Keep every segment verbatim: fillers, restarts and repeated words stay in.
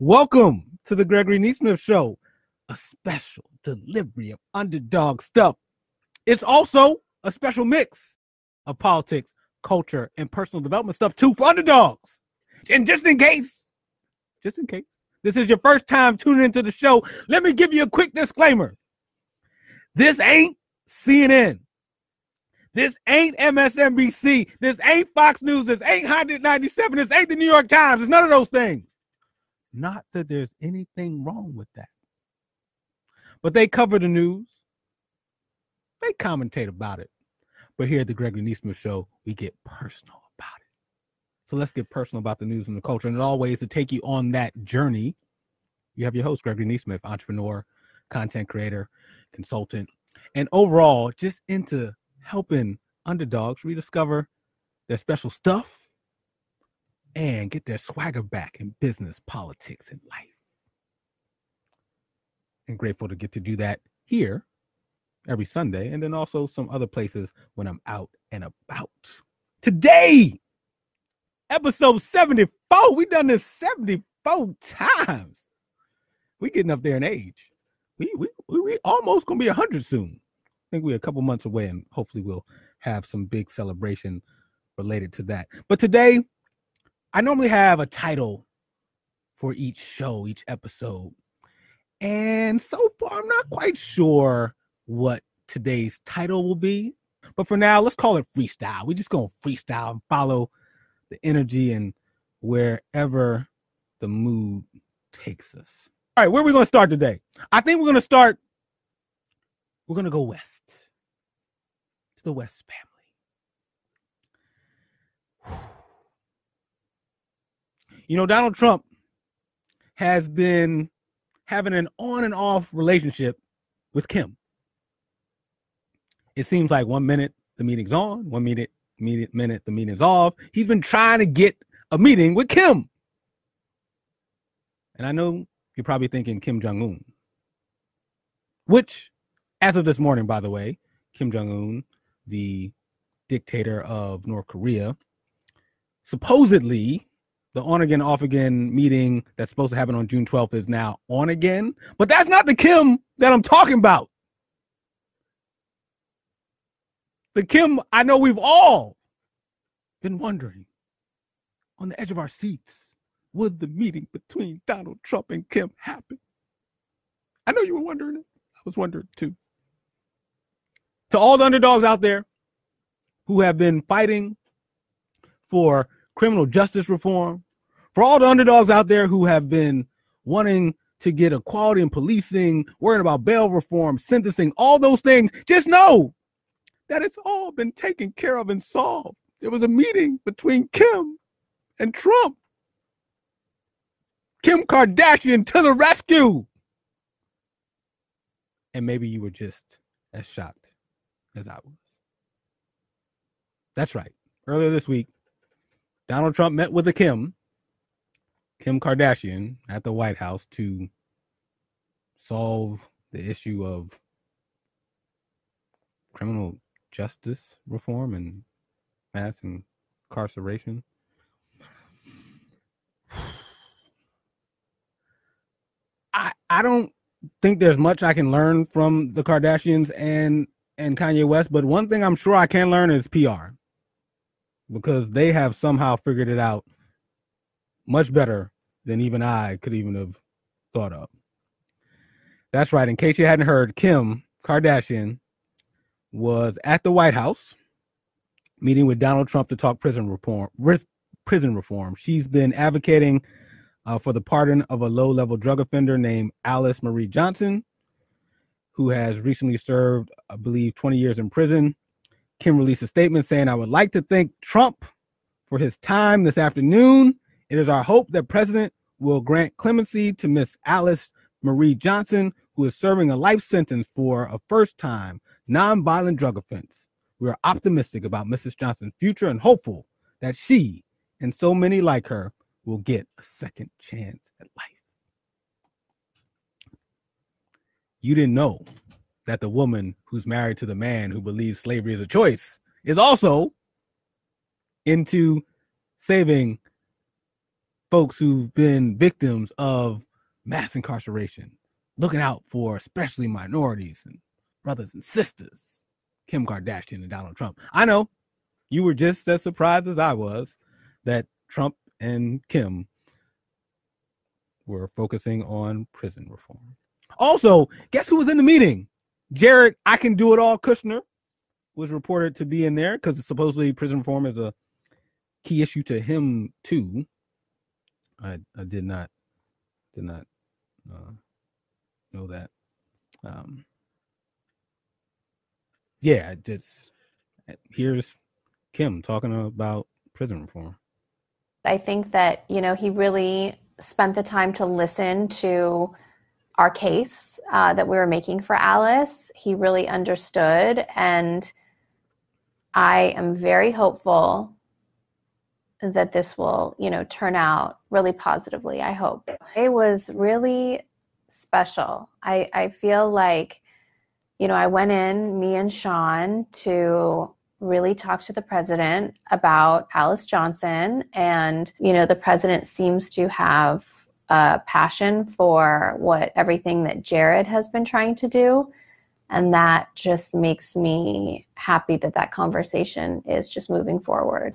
Welcome to the Gregory Neesmith Show, a special delivery of underdog stuff. It's also a special mix of politics, culture, and personal development stuff too for underdogs. And just in case, just in case, this is your first time tuning into the show, let me give you a quick disclaimer. This ain't C N N. This ain't M S N B C. This ain't Fox News. This ain't Hot ninety-seven. This ain't the New York Times. It's none of those things. Not that there's anything wrong with that. But they cover the news. They commentate about it. But here at the Gregory Neesmith Show, we get personal about it. So let's get personal about the news and the culture. And always to take you on that journey, you have your host, Gregory Neesmith, entrepreneur, content creator, consultant, and overall just into helping underdogs rediscover their special stuff and get their swagger back in business, politics, and life. And grateful to get to do that here every Sunday, and then also some other places when I'm out and about. Today, episode seventy-four. We done this seventy-four times. We getting up there in age. We we we, we almost gonna be one hundred soon. I think we're a couple months away, and hopefully we'll have some big celebration related to that. But today, I normally have a title for each show, each episode. And so far, I'm not quite sure what today's title will be. But for now, let's call it freestyle. We're just going to freestyle and follow the energy and wherever the mood takes us. All right, where are we going to start today? I think we're going to start, we're going to go west to the West family. You know, Donald Trump has been having an on and off relationship with Kim. It seems like one minute the meeting's on, one minute, minute, minute the meeting's off. He's been trying to get a meeting with Kim. And I know you're probably thinking Kim Jong-un, which, as of this morning, by the way, Kim Jong-un, the dictator of North Korea, supposedly the on again, off again meeting that's supposed to happen on June twelfth is now on again. But that's not the Kim that I'm talking about. The Kim I know we've all been wondering on the edge of our seats, would the meeting between Donald Trump and Kim happen? I know you were wondering it. I was wondering too. To all the underdogs out there who have been fighting for criminal justice reform, for all the underdogs out there who have been wanting to get equality in policing, worrying about bail reform, sentencing, all those things, just know that it's all been taken care of and solved. There was a meeting between Kim and Trump. Kim Kardashian to the rescue. And maybe you were just as shocked as I was. That's right. Earlier this week, Donald Trump met with the Kim, Kim Kardashian, at the White House to solve the issue of criminal justice reform and mass incarceration. I I don't think there's much I can learn from the Kardashians and, and Kanye West, but one thing I'm sure I can learn is P R. Because they have somehow figured it out much better than even I could even have thought of. That's right. In case you hadn't heard, Kim Kardashian was at the White House meeting with Donald Trump to talk prison reform. Prison reform. She's been advocating uh, for the pardon of a low-level drug offender named Alice Marie Johnson, who has recently served, I believe, twenty years in prison. Kim released a statement saying, "I would like to thank Trump for his time this afternoon. It is our hope that President will grant clemency to Miss Alice Marie Johnson, who is serving a life sentence for a first-time nonviolent drug offense. We are optimistic about Missus Johnson's future and hopeful that she and so many like her will get a second chance at life." You didn't know that the woman who's married to the man who believes slavery is a choice is also into saving folks who've been victims of mass incarceration, looking out for especially minorities and brothers and sisters, Kim Kardashian and Donald Trump. I know you were just as surprised as I was that Trump and Kim were focusing on prison reform. Also, guess who was in the meeting? Jared, I can do it all Kushner was reported to be in there because supposedly prison reform is a key issue to him too. I, I did not did not uh, know that. Um, yeah, just here's Kim talking about prison reform. I think that, you know, he really spent the time to listen to our case uh, that we were making for Alice. He really understood, and I am very hopeful that this will, you know, turn out really positively. I hope. It was really special. I, I feel like, you know, I went in, me and Sean, to really talk to the president about Alice Johnson. And, you know, the president seems to have a passion for what everything that Jared has been trying to do. And that just makes me happy that that conversation is just moving forward.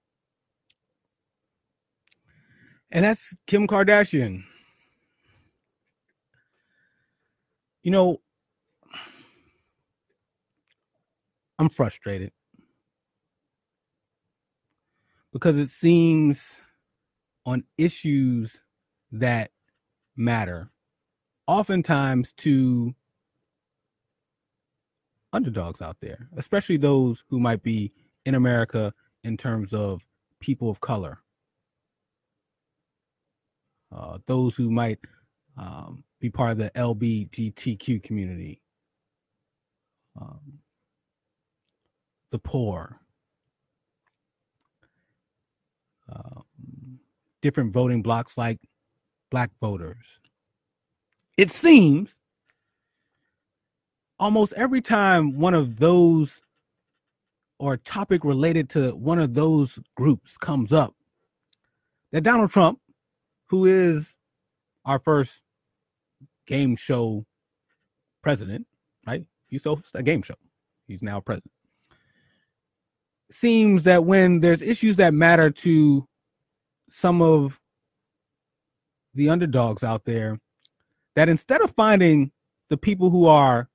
And that's Kim Kardashian. You know, I'm frustrated because it seems on issues that matter, oftentimes to underdogs out there, especially those who might be in America in terms of people of color, uh, those who might um, be part of the L G B T Q community, um, the poor, uh, different voting blocks like Black voters. It seems almost every time one of those or a topic related to one of those groups comes up, that Donald Trump, who is our first game show president, right? He's hosts a game show. He's now president. Seems that when there's issues that matter to some of the underdogs out there, that instead of finding the people who are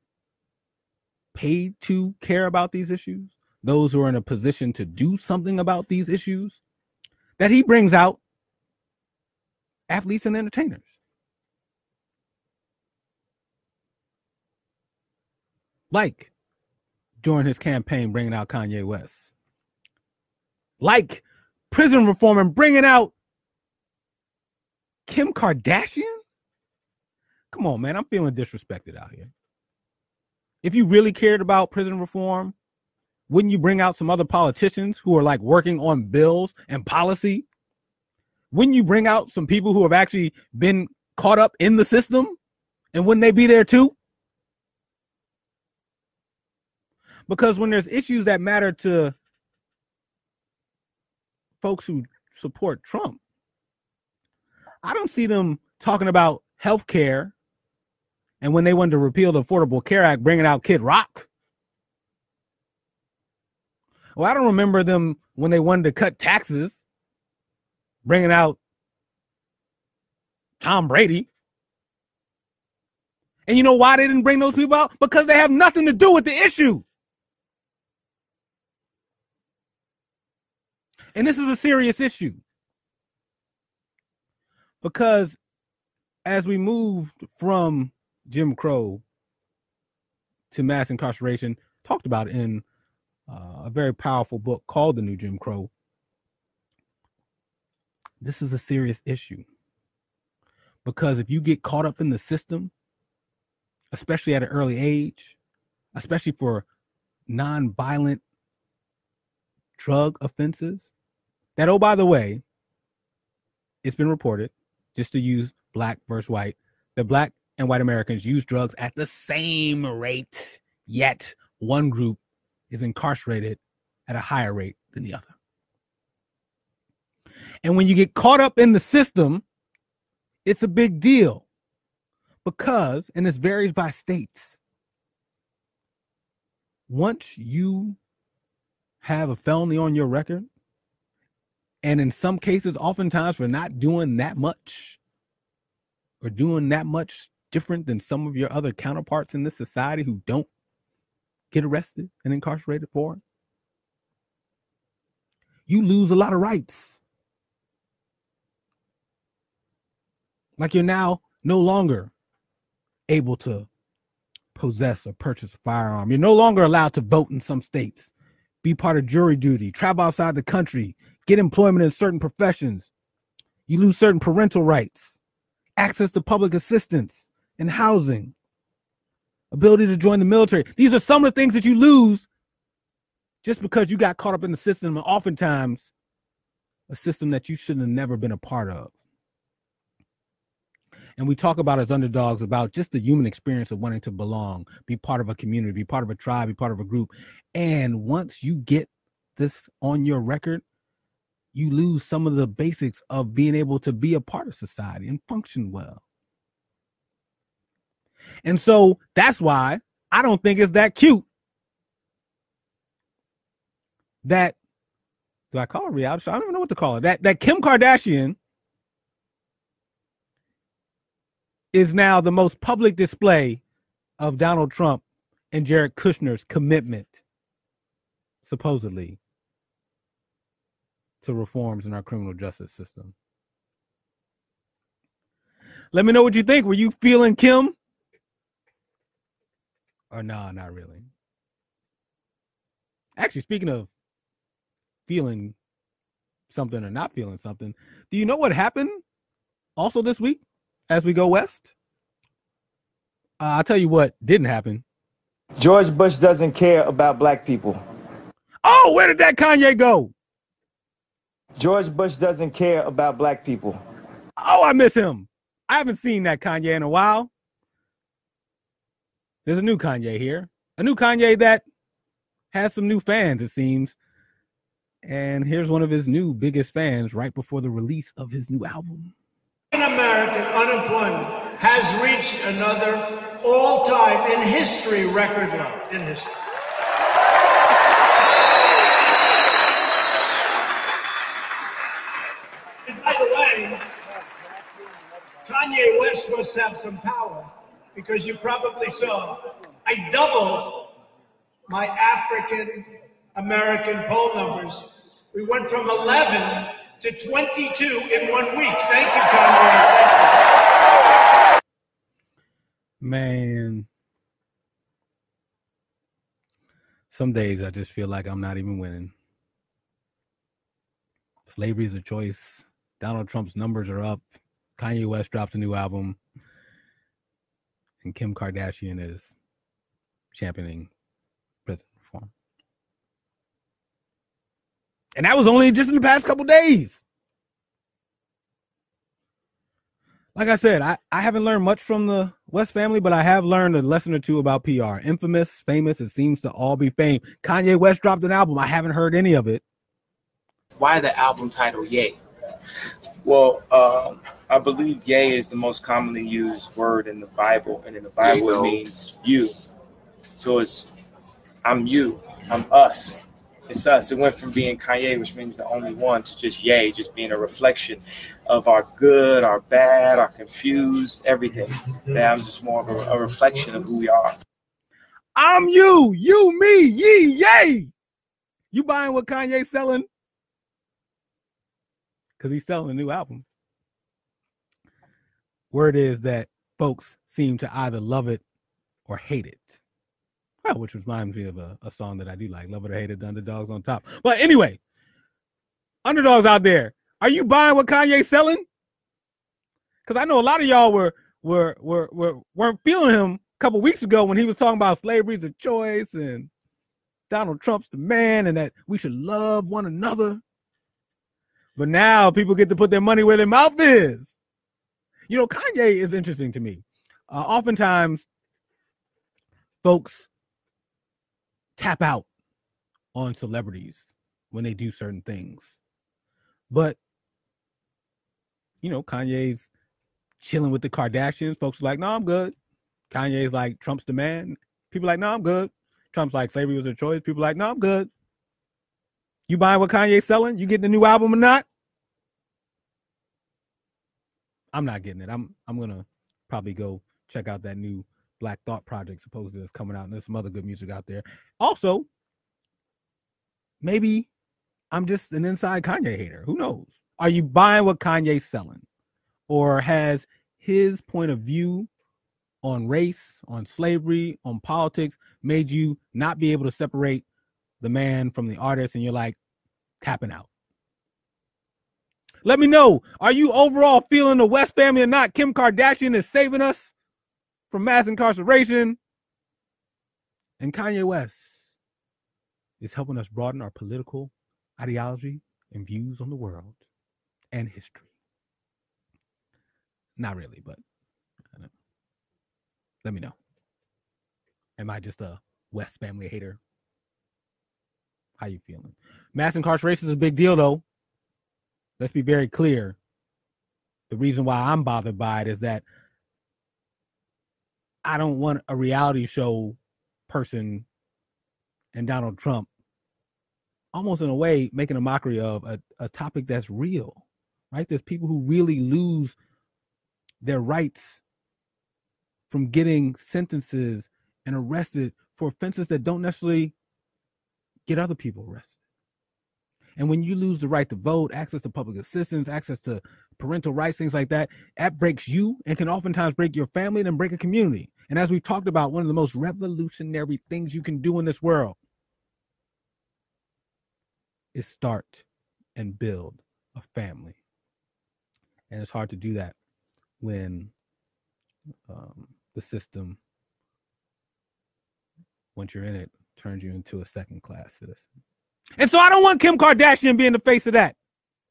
paid to care about these issues, those who are in a position to do something about these issues, that he brings out athletes and entertainers. Like during his campaign bringing out Kanye West. Like prison reform and bringing out Kim Kardashian? Come on, man. I'm feeling disrespected out here. If you really cared about prison reform, wouldn't you bring out some other politicians who are like working on bills and policy? Wouldn't you bring out some people who have actually been caught up in the system? And wouldn't they be there too? Because when there's issues that matter to folks who support Trump, I don't see them talking about health care. And when they wanted to repeal the Affordable Care Act, bringing out Kid Rock. Well, I don't remember them when they wanted to cut taxes, bringing out Tom Brady. And you know why they didn't bring those people out? Because they have nothing to do with the issue. And this is a serious issue. Because as we moved from Jim Crow to mass incarceration, talked about in uh, a very powerful book called The New Jim Crow, this is a serious issue. Because if you get caught up in the system, especially at an early age, especially for nonviolent drug offenses, that, oh, by the way, it's been reported, just to use black versus white, that black and white Americans use drugs at the same rate, yet one group is incarcerated at a higher rate than the other. And when you get caught up in the system, it's a big deal because, and this varies by states, once you have a felony on your record, and in some cases, oftentimes for not doing that much or doing that much different than some of your other counterparts in this society who don't get arrested and incarcerated for it, you lose a lot of rights. Like you're now no longer able to possess or purchase a firearm. You're no longer allowed to vote in some states, be part of jury duty, travel outside the country, get employment in certain professions. You lose certain parental rights, access to public assistance and housing, ability to join the military. These are some of the things that you lose just because you got caught up in the system, and oftentimes a system that you shouldn't have never been a part of. And we talk about as underdogs about just the human experience of wanting to belong, be part of a community, be part of a tribe, be part of a group. And once you get this on your record, you lose some of the basics of being able to be a part of society and function well. And so that's why I don't think it's that cute that, do I call it reality show? I don't even know what to call it. That, that Kim Kardashian is now the most public display of Donald Trump and Jared Kushner's commitment, supposedly, to reforms in our criminal justice system. Let me know what you think. Were you feeling Kim? Or nah, not really. Actually, speaking of feeling something or not feeling something, do you know what happened also this week as we go west? Uh, I'll tell you what didn't happen. George Bush doesn't care about black people. Oh, where did that Kanye go? George Bush doesn't care about black people. Oh, I miss him. I haven't seen that Kanye in a while. There's a new Kanye here. A new Kanye that has some new fans, it seems. And here's one of his new biggest fans right before the release of his new album. American unemployment has reached another all-time in history record low in history. And by the way, Kanye West must have some power because you probably saw I doubled my African American poll numbers. We went from eleven to twenty-two in one week. Thank you, Kanye. Man, some days I just feel like I'm not even winning. Slavery is a choice. Donald Trump's numbers are up. Kanye West drops a new album. And Kim Kardashian is championing prison reform. And that was only just in the past couple days. Like I said, I, I haven't learned much from the West family, but I have learned a lesson or two about P R. Infamous, famous, it seems to all be fame. Kanye West dropped an album. I haven't heard any of it. Why the album title Ye? Well, um, I believe Ye is the most commonly used word in the Bible, and in the Bible it means you. So it's I'm you, I'm us. It's us. It went from being Kanye, which means the only one, to just Ye, just being a reflection of our good, our bad, our confused, everything. That I'm just more of a, a reflection of who we are. I'm you, you, me, ye, yay. You buying what Kanye's selling? Because he's selling a new album. Word is that folks seem to either love it or hate it. Well, which reminds me of a, a song that I do like, Love It or Hate It, The Underdogs on Top. But anyway, underdogs out there, are you buying what Kanye's selling? Because I know a lot of y'all were, were, were, were, weren't feeling him a couple weeks ago when he was talking about slavery's a choice and Donald Trump's the man and that we should love one another. But now people get to put their money where their mouth is. You know, Kanye is interesting to me. Uh, oftentimes, folks tap out on celebrities when they do certain things. But you know, Kanye's chilling with the Kardashians. Folks are like, no, I'm good. Kanye's like, Trump's the man. People are like, no, I'm good. Trump's like, slavery was a choice. People are like, no, I'm good. You buying what Kanye's selling? You getting the new album or not? I'm not getting it. I'm I'm gonna probably go check out that new Black Thought project supposedly that's coming out, and there's some other good music out there. Also, maybe I'm just an inside Kanye hater. Who knows? Are you buying what Kanye's selling? Or has his point of view on race, on slavery, on politics made you not be able to separate the man from the artist, and you're like tapping out? Let me know. Are you overall feeling the West family or not? Kim Kardashian is saving us from mass incarceration, and Kanye West is helping us broaden our political ideology and views on the world and history. Not really, but I don't know. Let me know. Am I just a West family hater? How you feeling? Mass incarceration is a big deal, though. Let's be very clear. The reason why I'm bothered by it is that I don't want a reality show person and Donald Trump almost in a way making a mockery of a, a topic that's real, right? There's people who really lose their rights from getting sentences and arrested for offenses that don't necessarily get other people arrested. And when you lose the right to vote, access to public assistance, access to parental rights, things like that, that breaks you and can oftentimes break your family and then break a community. And as we've talked about, one of the most revolutionary things you can do in this world is start and build a family. And it's hard to do that when um, the system, once you're in it, turns you into a second-class citizen. And so I don't want Kim Kardashian being the face of that.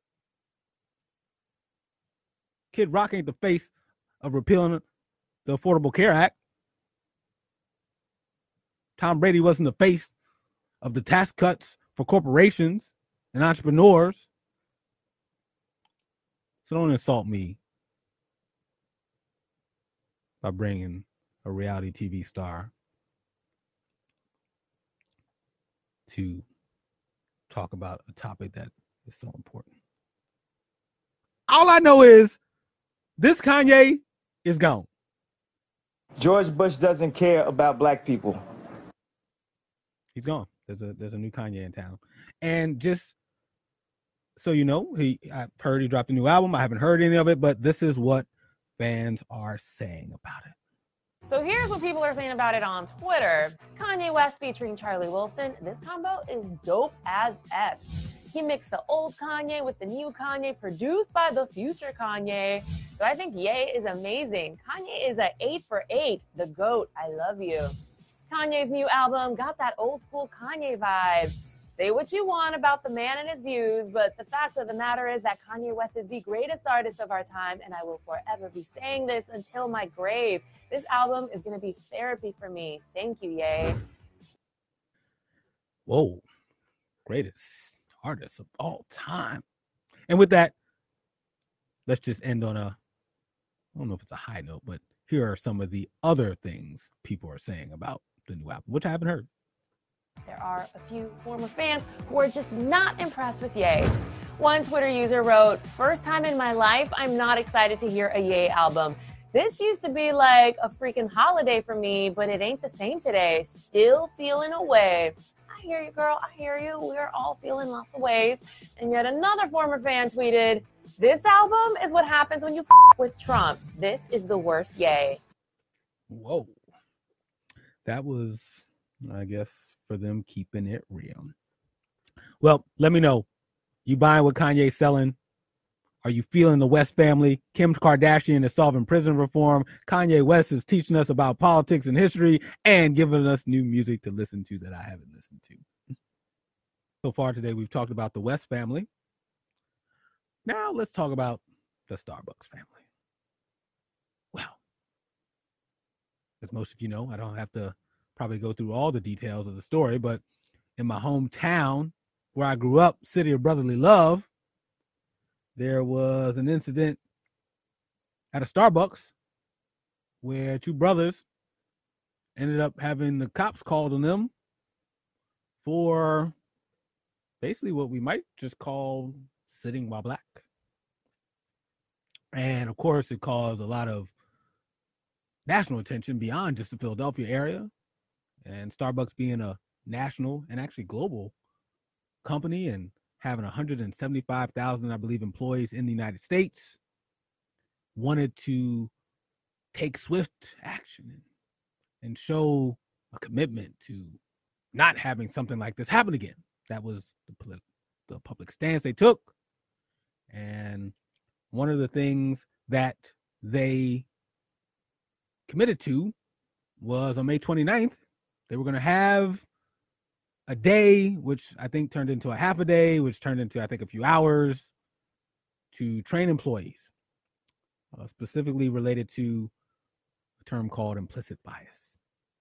Kid Rock ain't the face of repealing the Affordable Care Act. Tom Brady wasn't the face of the tax cuts for corporations and entrepreneurs. So don't insult me by bringing a reality T V star to talk about a topic that is so important. All I know is this Kanye is gone. George Bush doesn't care about black people. He's gone. There's a there's a new Kanye in town. And just so you know, he I heard he dropped a new album. I haven't heard any of it, but this is what fans are saying about it. So here's what people are saying about it on Twitter. Kanye West featuring Charlie Wilson. This combo is dope as F. He mixed the old Kanye with the new Kanye, produced by the future Kanye. So I think Ye is amazing. Kanye is a eight for eight. The GOAT. I love you. Kanye's new album got that old school Kanye vibe. Say what you want about the man and his views, but the fact of the matter is that Kanye West is the greatest artist of our time, and I will forever be saying this until my grave. This album is going to be therapy for me. Thank you, Ye. Whoa. Greatest artist of all time. And with that, let's just end on a, I don't know if it's a high note, but here are some of the other things people are saying about the new album, which I haven't heard. There are a few former fans who are just not impressed with Ye. One Twitter user wrote, "First time in my life, I'm not excited to hear a Ye album. This used to be like a freaking holiday for me, but it ain't the same today. Still feeling away." I hear you, girl. I hear you. We're all feeling lots of ways. And yet another former fan tweeted, "This album is what happens when you f*** with Trump. This is the worst Ye." Whoa. That was, I guess, for them keeping it real. Well, let me know. You buying what Kanye's selling? Are you feeling the West family? Kim Kardashian is solving prison reform. Kanye West is teaching us about politics and history and giving us new music to listen to that I haven't listened to. So far today, we've talked about the West family. Now let's talk about the Starbucks family. Well, as most of you know, I don't have to probably go through all the details of the story, but in my hometown where I grew up, city of brotherly love, there was an incident at a Starbucks where two brothers ended up having the cops called on them for basically what we might just call sitting while black. And of course, it caused a lot of national attention beyond just the Philadelphia area. And Starbucks being a national and actually global company and having one hundred seventy-five thousand, I believe, employees in the United States, wanted to take swift action and show a commitment to not having something like this happen again. That was the, the public stance they took. And one of the things that they committed to was on May twenty-ninth, they were going to have a day, which I think turned into a half a day, which turned into, I think, a few hours to train employees, uh, specifically related to a term called implicit bias,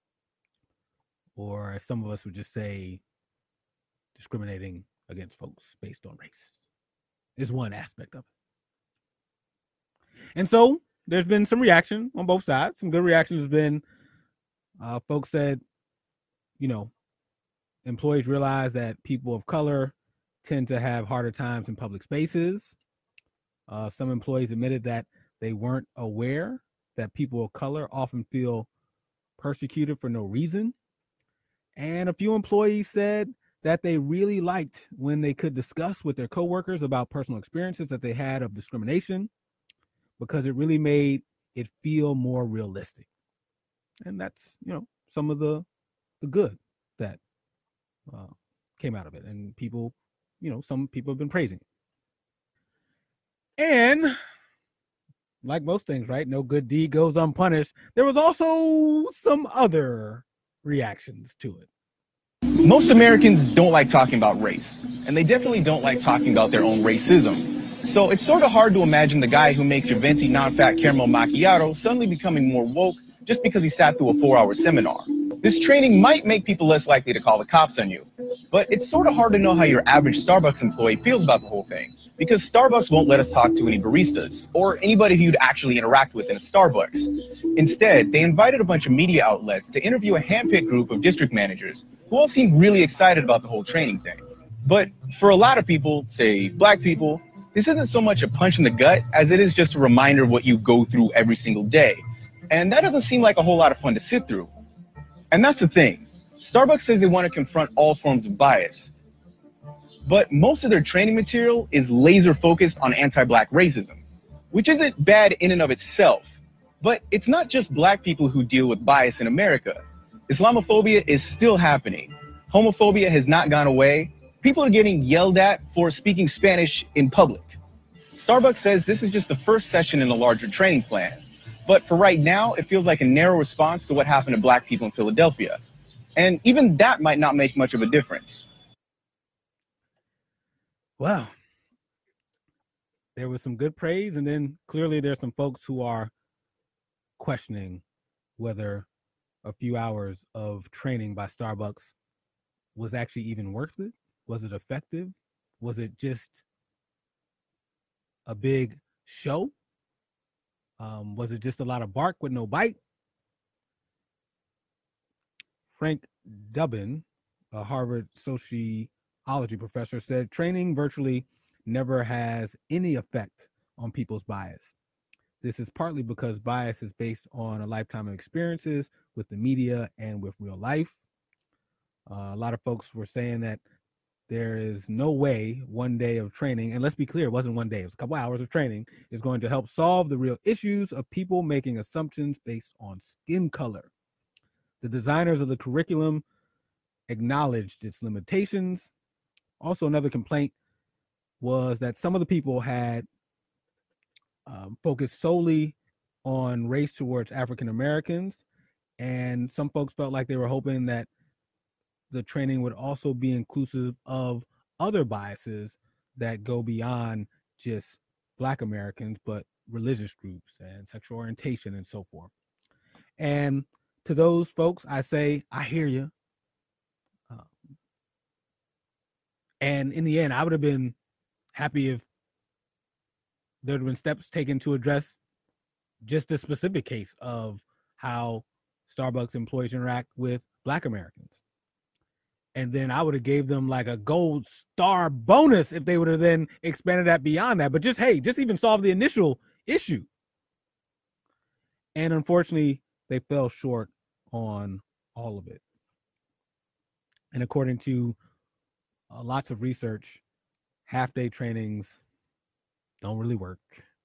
or as some of us would just say, discriminating against folks based on race is one aspect of it. And so there's been some reaction on both sides. Some good reaction has been uh, folks said, you know, employees realize that people of color tend to have harder times in public spaces. Uh, some employees admitted that they weren't aware that people of color often feel persecuted for no reason. And a few employees said that they really liked when they could discuss with their coworkers about personal experiences that they had of discrimination, because it really made it feel more realistic. And that's, you know, some of the, the good that uh, came out of it. And people, you know, some people have been praising it. And like most things, right? No good deed goes unpunished. There was also some other reactions to it. Most Americans don't like talking about race, and they definitely don't like talking about their own racism. So it's sort of hard to imagine the guy who makes your venti non-fat caramel macchiato suddenly becoming more woke just because he sat through a four-hour seminar. This training might make people less likely to call the cops on you, but it's sort of hard to know how your average Starbucks employee feels about the whole thing, because Starbucks won't let us talk to any baristas or anybody who you'd actually interact with in a Starbucks. Instead, they invited a bunch of media outlets to interview a handpicked group of district managers who all seemed really excited about the whole training thing. But for a lot of people, say black people, this isn't so much a punch in the gut as it is just a reminder of what you go through every single day. And that doesn't seem like a whole lot of fun to sit through. And that's the thing. Starbucks says they want to confront all forms of bias, but most of their training material is laser focused on anti-black racism, which isn't bad in and of itself. But it's not just black people who deal with bias in America. Islamophobia is still happening. Homophobia has not gone away. People are getting yelled at for speaking Spanish in public. Starbucks says this is just the first session in a larger training plan. But for right now, it feels like a narrow response to what happened to black people in Philadelphia. And even that might not make much of a difference. Well, there was some good praise, and then clearly there's some folks who are questioning whether a few hours of training by Starbucks was actually even worth it. Was it effective? Was it just a big show? Um, was it just a lot of bark with no bite? Frank Dubin, a Harvard sociology professor, said training virtually never has any effect on people's bias. This is partly because bias is based on a lifetime of experiences with the media and with real life. Uh, a lot of folks were saying that there is no way one day of training, and let's be clear, it wasn't one day, it was a couple hours of training, is going to help solve the real issues of people making assumptions based on skin color. The designers of the curriculum acknowledged its limitations. Also, another complaint was that some of the people had um, focused solely on race towards African Americans, and some folks felt like they were hoping that the training would also be inclusive of other biases that go beyond just Black Americans, but religious groups and sexual orientation and so forth. And to those folks, I say, I hear you. Um, and in the end, I would have been happy if there would have been steps taken to address just this specific case of how Starbucks employees interact with Black Americans. And then I would have gave them like a gold star bonus if they would have then expanded that beyond that. But just, hey, just even solve the initial issue. And unfortunately, they fell short on all of it. And according to uh, lots of research, half-day trainings don't really work.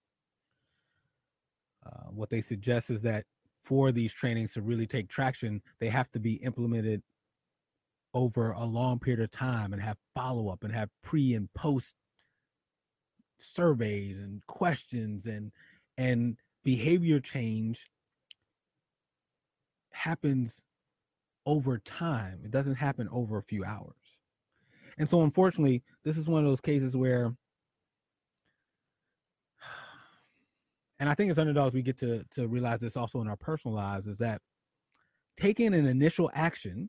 Uh, what they suggest is that for these trainings to really take traction, they have to be implemented over a long period of time and have follow-up and have pre and post surveys and questions, and and behavior change happens over time. It doesn't happen over a few hours. And so unfortunately, this is one of those cases where, and I think as underdogs, we get to, to realize this also in our personal lives, is that taking an initial action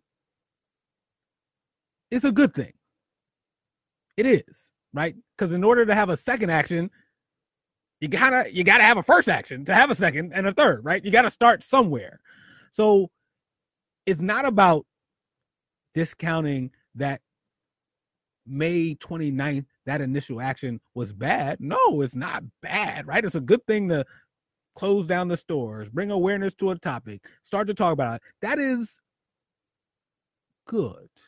is a good thing. It is, right? Because in order to have a second action, you gotta you gotta have a first action to have a second and a third, right? You gotta start somewhere. So it's not about discounting that May twenty-ninth, that initial action was bad. No, it's not bad, right? It's a good thing to close down the stores, bring awareness to a topic, start to talk about it. That is good.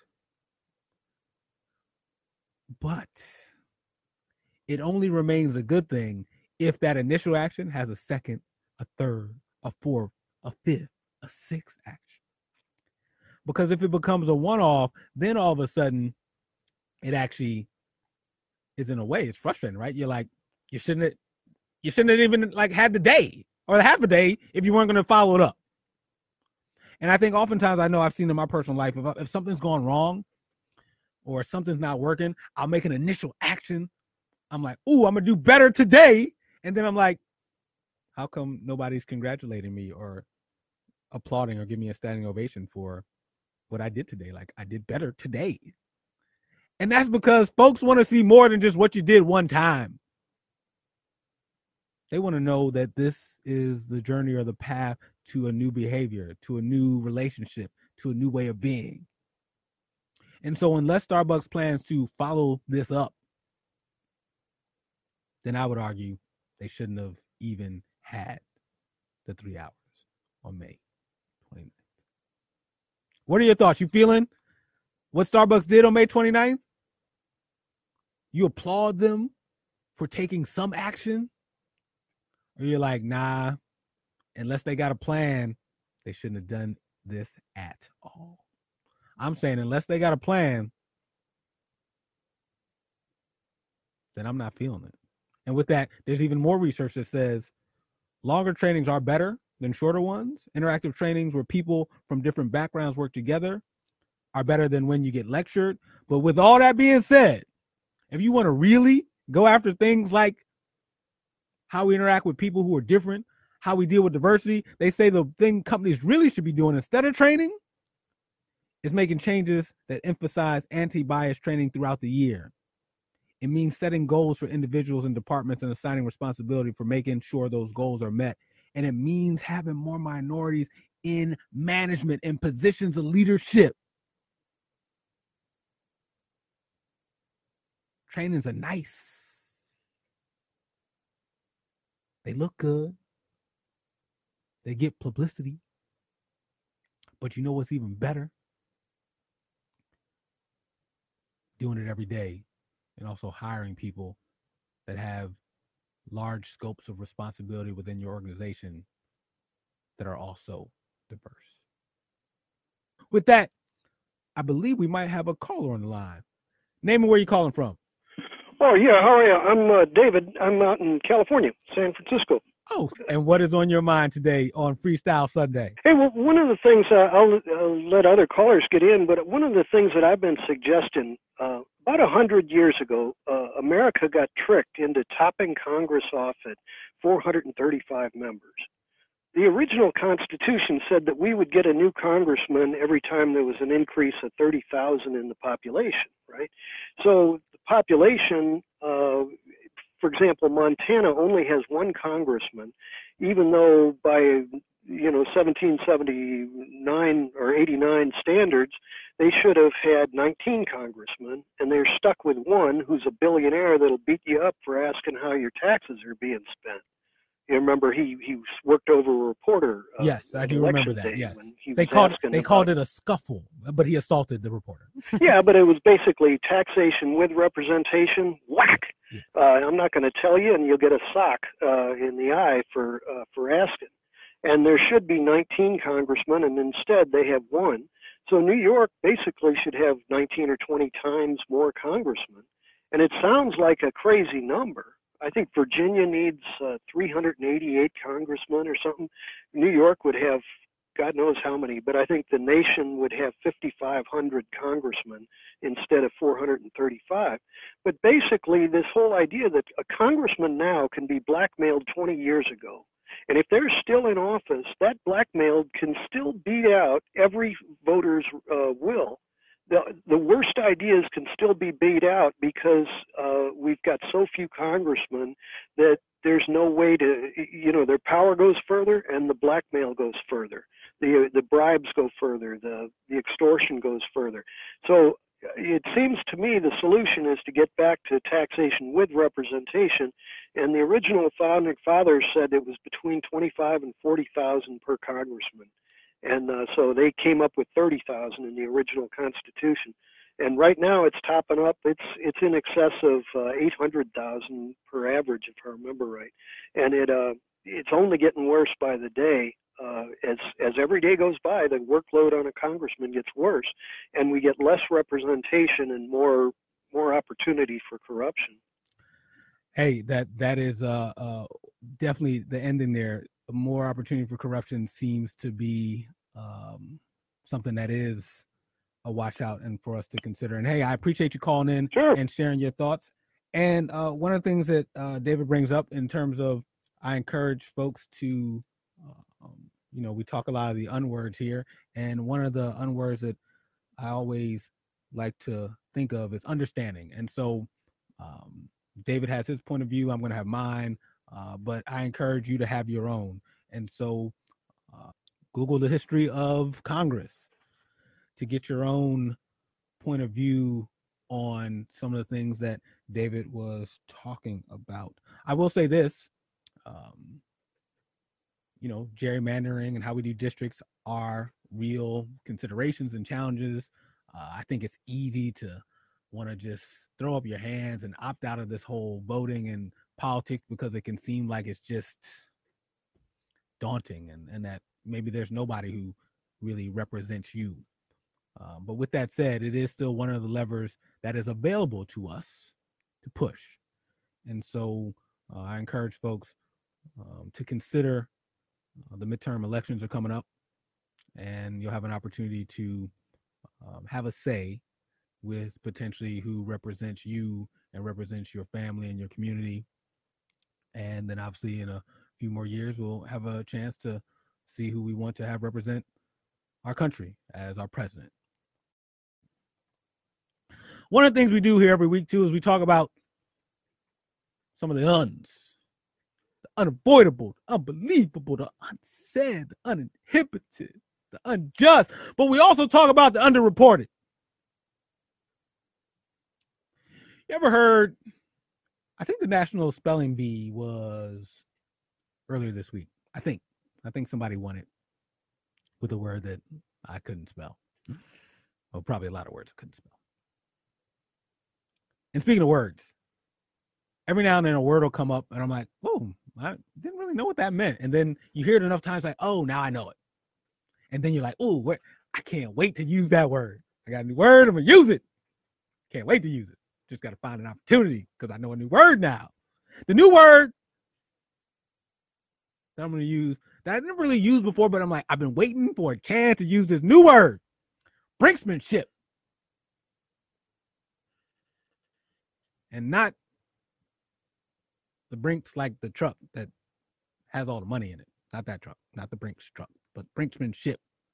But it only remains a good thing if that initial action has a second, a third, a fourth, a fifth, a sixth action. Because if it becomes a one-off, then all of a sudden it actually is, in a way, it's frustrating, right? You're like, you shouldn't have, you shouldn't have even like had the day or the half a day if you weren't going to follow it up. And I think oftentimes, I know I've seen in my personal life, if, if something's gone wrong or something's not working, I'll make an initial action. I'm like, ooh, I'm going to do better today. And then I'm like, how come nobody's congratulating me or applauding or giving me a standing ovation for what I did today? Like, I did better today. And that's because folks want to see more than just what you did one time. They want to know that this is the journey or the path to a new behavior, to a new relationship, to a new way of being. And so unless Starbucks plans to follow this up, then I would argue they shouldn't have even had the three hours on May twenty-ninth. What are your thoughts? You feeling what Starbucks did on May twenty-ninth? You applaud them for taking some action? Or you're like, nah, unless they got a plan, they shouldn't have done this at all. I'm saying unless they got a plan, then I'm not feeling it. And with that, there's even more research that says longer trainings are better than shorter ones. Interactive trainings where people from different backgrounds work together are better than when you get lectured. But with all that being said, if you want to really go after things like how we interact with people who are different, how we deal with diversity, they say the thing companies really should be doing instead of training is making changes that emphasize anti-bias training throughout the year. It means setting goals for individuals and departments and assigning responsibility for making sure those goals are met. And it means having more minorities in management and positions of leadership. Trainings are nice. They look good. They get publicity. But you know what's even better? Doing it every day and also hiring people that have large scopes of responsibility within your organization that are also diverse. With that, I believe we might have a caller on the line. Name and where you're calling from. Oh, yeah. How are you? I'm uh, David. I'm out in California, San Francisco. Oh, and what is on your mind today on Freestyle Sunday? Hey, well, one of the things, uh, I'll, I'll let other callers get in, but one of the things that I've been suggesting, uh, about one hundred years ago, uh, America got tricked into topping Congress off at four hundred thirty-five members. The original Constitution said that we would get a new congressman every time there was an increase of thirty thousand in the population, right? So the population uh, for example, Montana only has one congressman, even though by, you know, seventeen seventy-nine or eighty-nine standards, they should have had nineteen congressmen, and they're stuck with one who's a billionaire that'll beat you up for asking how your taxes are being spent. You remember he he worked over a reporter. Uh, yes, I do remember that. Yes, they called they called it a scuffle, but he assaulted the reporter. Yeah, but it was basically taxation with representation. Whack! Yes. Uh, I'm not going to tell you, and you'll get a sock uh, in the eye for uh, for asking. And there should be nineteen congressmen, and instead they have one. So New York basically should have nineteen or twenty times more congressmen. And it sounds like a crazy number. I think Virginia needs uh, three hundred eighty-eight congressmen or something. New York would have God knows how many, but I think the nation would have fifty-five hundred congressmen instead of four hundred thirty-five. But basically, this whole idea that a congressman now can be blackmailed twenty years ago, and if they're still in office, that blackmail can still beat out every voter's uh, will. The, the worst ideas can still be beat out because uh, we've got so few congressmen that there's no way to, you know, their power goes further and the blackmail goes further. The the bribes go further, the, the extortion goes further. So it seems to me the solution is to get back to taxation with representation. And the original founding fathers said it was between twenty-five and forty thousand per congressman. And uh, so they came up with thirty thousand in the original Constitution. And right now it's topping up. It's it's in excess of uh, eight hundred thousand per average, if I remember right. And it uh, it's only getting worse by the day. Uh, as as every day goes by, the workload on a congressman gets worse, and we get less representation and more more opportunity for corruption. Hey, that that is uh, uh, definitely the ending there. More opportunity for corruption seems to be um, something that is a watch out and for us to consider. And hey, I appreciate you calling in sure. and sharing your thoughts. And uh, one of the things that uh, David brings up in terms of, I encourage folks to, uh, um, you know, we talk a lot of the unwords here. And one of the unwords that I always like to think of is understanding. And so um, David has his point of view. I'm going to have mine. Uh, but I encourage you to have your own. And so uh, Google the history of Congress to get your own point of view on some of the things that David was talking about. I will say this, um, you know, gerrymandering and how we do districts are real considerations and challenges. Uh, I think it's easy to want to just throw up your hands and opt out of this whole voting and politics because it can seem like it's just daunting and, and that maybe there's nobody who really represents you. Um, but with that said, it is still one of the levers that is available to us to push. And so uh, I encourage folks um, to consider uh, the midterm elections are coming up, and you'll have an opportunity to um, have a say with potentially who represents you and represents your family and your community. And then obviously in a few more years, we'll have a chance to see who we want to have represent our country as our president. One of the things we do here every week, too, is we talk about some of the uns, the unavoidable, the unbelievable, the unsaid, the uninhibited, the unjust. But we also talk about the underreported. You ever heard, I think the National Spelling Bee was earlier this week. I think. I think somebody won it with a word that I couldn't spell. Well, probably a lot of words I couldn't spell. And speaking of words, every now and then a word will come up and I'm like, whoa, I didn't really know what that meant. And then you hear it enough times like, oh, now I know it. And then you're like, oh, wait, I can't wait to use that word. I got a new word. I'm going to use it. Can't wait to use it. Just got to find an opportunity because I know a new word now. The new word that I'm going to use that I didn't really use before, but I'm like, I've been waiting for a chance to use this new word. Brinksmanship. And not the Brinks like the truck that has all the money in it. Not that truck. Not the Brinks truck, but brinksmanship.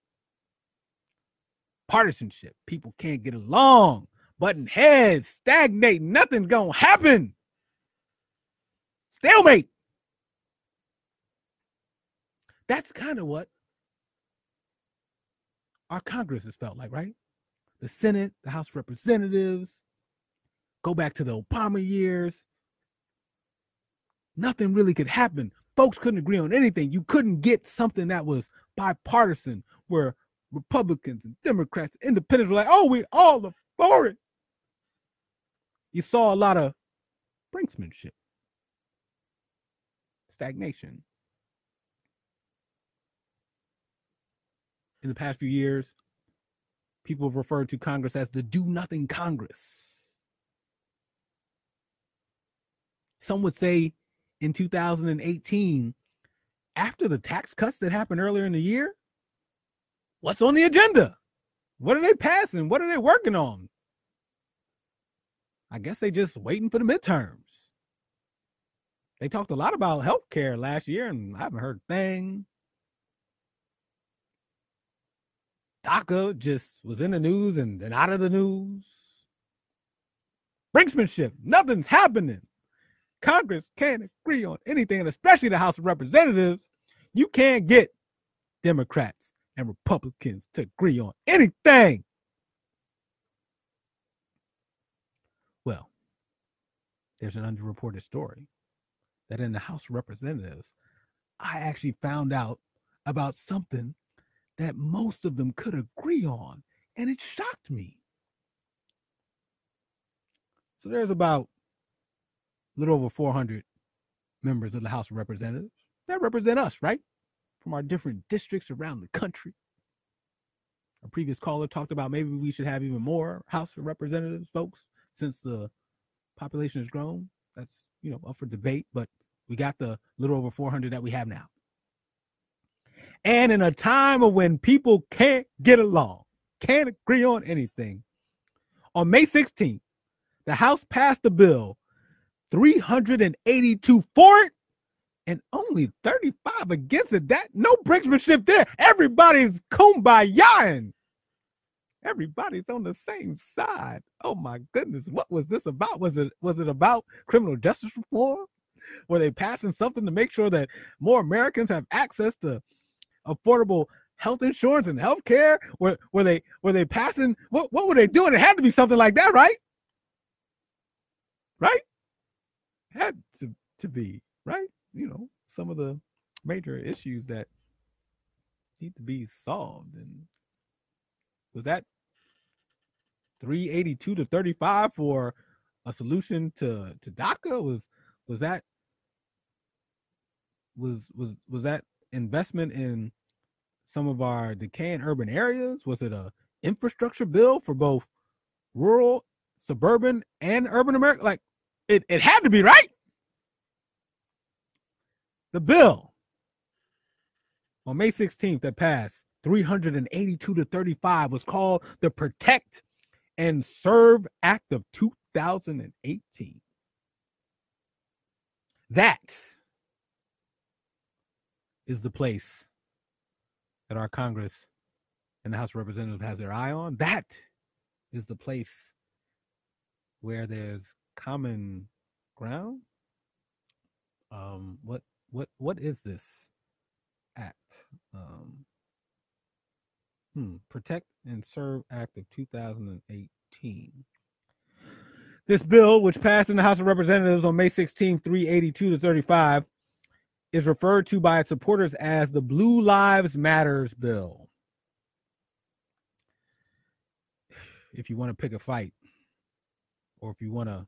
Partisanship. People can't get along. Button heads, stagnating, nothing's gonna happen. stalemate. That's kind of what our Congress has felt like, right? The Senate, the House of Representatives, go back to the Obama years. Nothing really could happen. Folks couldn't agree on anything. You couldn't get something that was bipartisan where Republicans and Democrats and independents were like, oh, we all are for it. You saw a lot of brinksmanship, stagnation. In the past few years, people have referred to Congress as the do-nothing Congress. Some would say in two thousand eighteen, after the tax cuts that happened earlier in the year, what's on the agenda? What are they passing? What are they working on? I guess they just waiting for the midterms. They talked a lot about health care last year, and I haven't heard a thing. DACA just was in the news and then out of the news. Brinksmanship, nothing's happening. Congress can't agree on anything, and especially the House of Representatives. You can't get Democrats and Republicans to agree on anything. Well, there's an underreported story that in the House of Representatives, I actually found out about something that most of them could agree on, and it shocked me. So there's about a little over four hundred members of the House of Representatives that represent us, right? From our different districts around the country. A previous caller talked about maybe we should have even more House of Representatives folks since the population has grown. That's, you know, up for debate, but we got the little over four hundred that we have now. And in a time of when people can't get along, can't agree on anything, on May sixteenth, the House passed a bill, three hundred eighty-two for it, and only thirty-five against it. That no brinksmanship there. Everybody's kumbayaing. Everybody's on the same side. Oh my goodness, what was this about? Was it was it about criminal justice reform? Were they passing something to make sure that more Americans have access to affordable health insurance and health care? Were, were they were they passing, what, what were they doing? It had to be something like that, right? Right? Had to, to be, right? You know, some of the major issues that need to be solved. And was that three eighty-two to thirty-five for a solution to, to DACA? Was was that was was was that investment in some of our decaying urban areas? Was it a infrastructure bill for both rural, suburban, and urban America? Like, it, it had to be, right? The bill on May sixteenth that passed, three hundred eighty-two to thirty-five, was called the Protect and Serve Act of two thousand eighteen. That is the place that our Congress and the House of Representatives has their eye on. That is the place where there's common ground. Um, what what what is this act? Um, hmm, Protect and Serve Act of two thousand eighteen. This bill, which passed in the House of Representatives on May sixteenth, three eighty-two to thirty-five, is referred to by its supporters as the Blue Lives Matters bill. If you want to pick a fight, or if you want to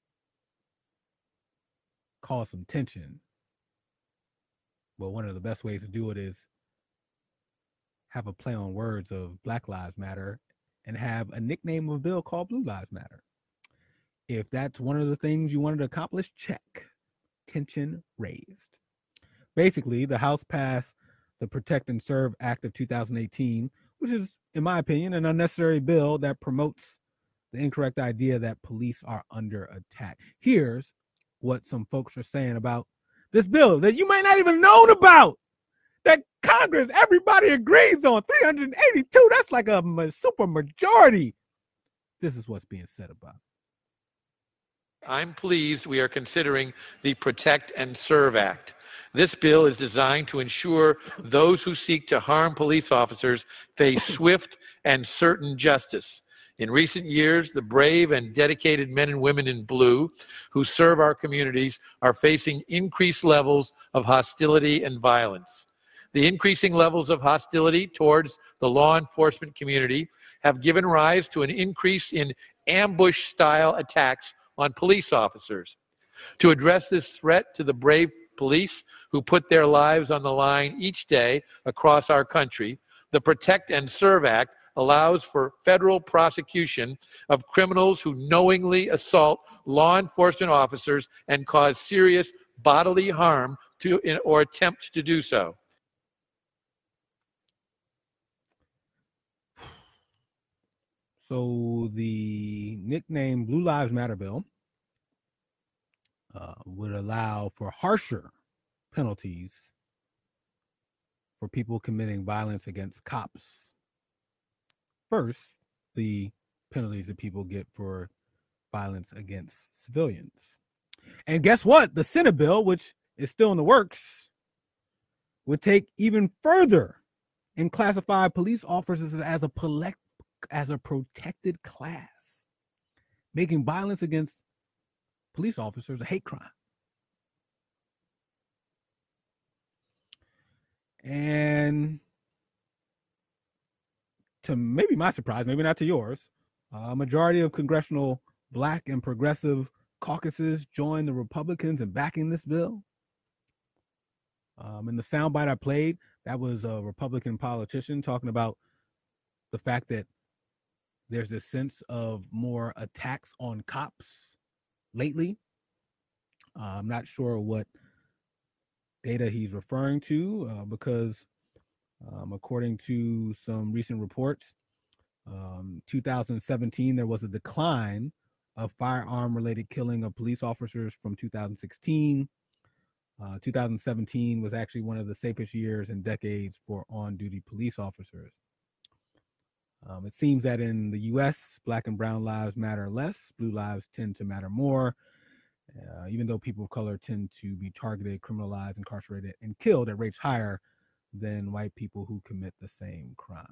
cause some tension, well, one of the best ways to do it is have a play on words of Black Lives Matter and have a nickname of a bill called Blue Lives Matter. If that's one of the things you wanted to accomplish, check. Tension raised. Basically, the House passed the Protect and Serve Act of two thousand eighteen, which is, in my opinion, an unnecessary bill that promotes the incorrect idea that police are under attack. Here's what some folks are saying about this bill that you might not even known about, that Congress, everybody agrees on. three hundred eighty-two, that's like a super majority. This is what's being said about it. I'm pleased we are considering the Protect and Serve Act. This bill is designed to ensure those who seek to harm police officers face swift and certain justice. In recent years, the brave and dedicated men and women in blue who serve our communities are facing increased levels of hostility and violence. The increasing levels of hostility towards the law enforcement community have given rise to an increase in ambush-style attacks on police officers. To address this threat to the brave police who put their lives on the line each day across our country, the Protect and Serve Act allows for federal prosecution of criminals who knowingly assault law enforcement officers and cause serious bodily harm to or attempt to do so. So the nickname Blue Lives Matter bill uh, would allow for harsher penalties for people committing violence against cops. First, the penalties that people get for violence against civilians. And guess what? The Senate bill, which is still in the works, would take even further and classify police officers as a polect as a protected class, making violence against police officers a hate crime. And to maybe my surprise, maybe not to yours, a majority of congressional black and progressive caucuses joined the Republicans in backing this bill. Um, in the soundbite I played, that was a Republican politician talking about the fact that there's a sense of more attacks on cops lately. Uh, I'm not sure what data he's referring to uh, because um, according to some recent reports, um, two thousand seventeen, there was a decline of firearm-related killing of police officers from two thousand sixteen. Uh, two thousand seventeen was actually one of the safest years in decades for on-duty police officers. Um, it seems that in the U S, black and brown lives matter less. Blue lives tend to matter more, uh, even though people of color tend to be targeted, criminalized, incarcerated, and killed at rates higher than white people who commit the same crimes.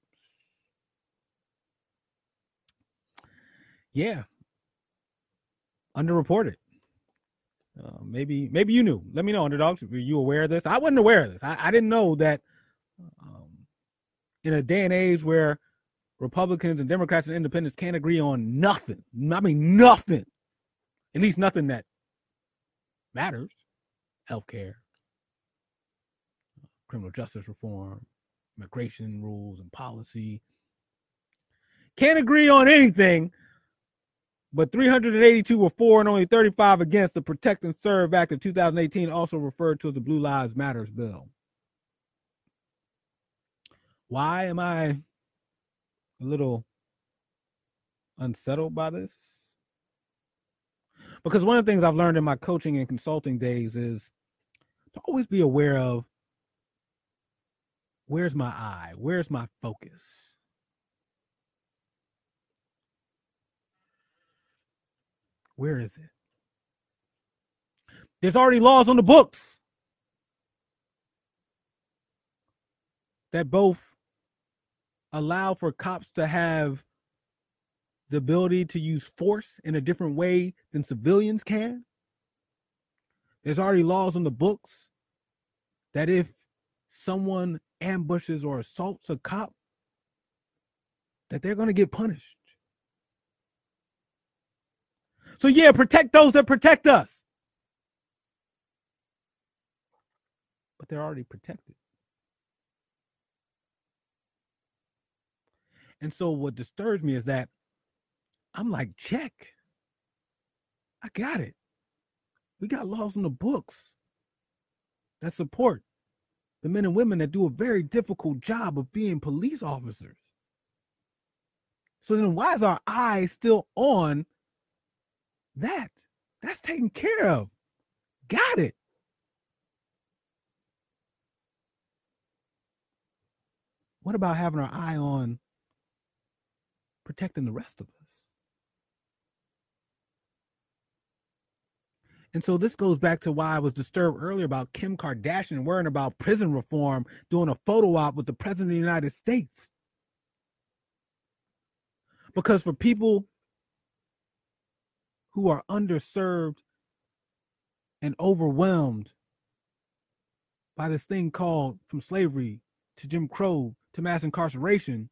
Yeah. Underreported. Uh, maybe maybe you knew. Let me know, underdogs. Were you aware of this? I wasn't aware of this. I, I didn't know that um, in a day and age where Republicans and Democrats and independents can't agree on nothing. I mean, nothing. At least nothing that matters. Healthcare, criminal justice reform, immigration rules and policy. Can't agree on anything, but three hundred eighty-two were for and only thirty-five against the Protect and Serve Act of two thousand eighteen, also referred to as the Blue Lives Matters bill. Why am I a little unsettled by this? Because one of the things I've learned in my coaching and consulting days is to always be aware of where's my eye, where's my focus. Where is it? There's already laws on the books that both allow for cops to have the ability to use force in a different way than civilians can. There's already laws on the books that if someone ambushes or assaults a cop, that they're going to get punished. So yeah, protect those that protect us. But they're already protected. And so what disturbs me is that I'm like, check. I got it. We got laws on the books that support the men and women that do a very difficult job of being police officers. So then why is our eye still on that? That's taken care of. Got it. What about having our eye on protecting the rest of us? And so this goes back to why I was disturbed earlier about Kim Kardashian worrying about prison reform, doing a photo op with the president of the United States. Because for people who are underserved and overwhelmed by this thing called from slavery to Jim Crow to mass incarceration,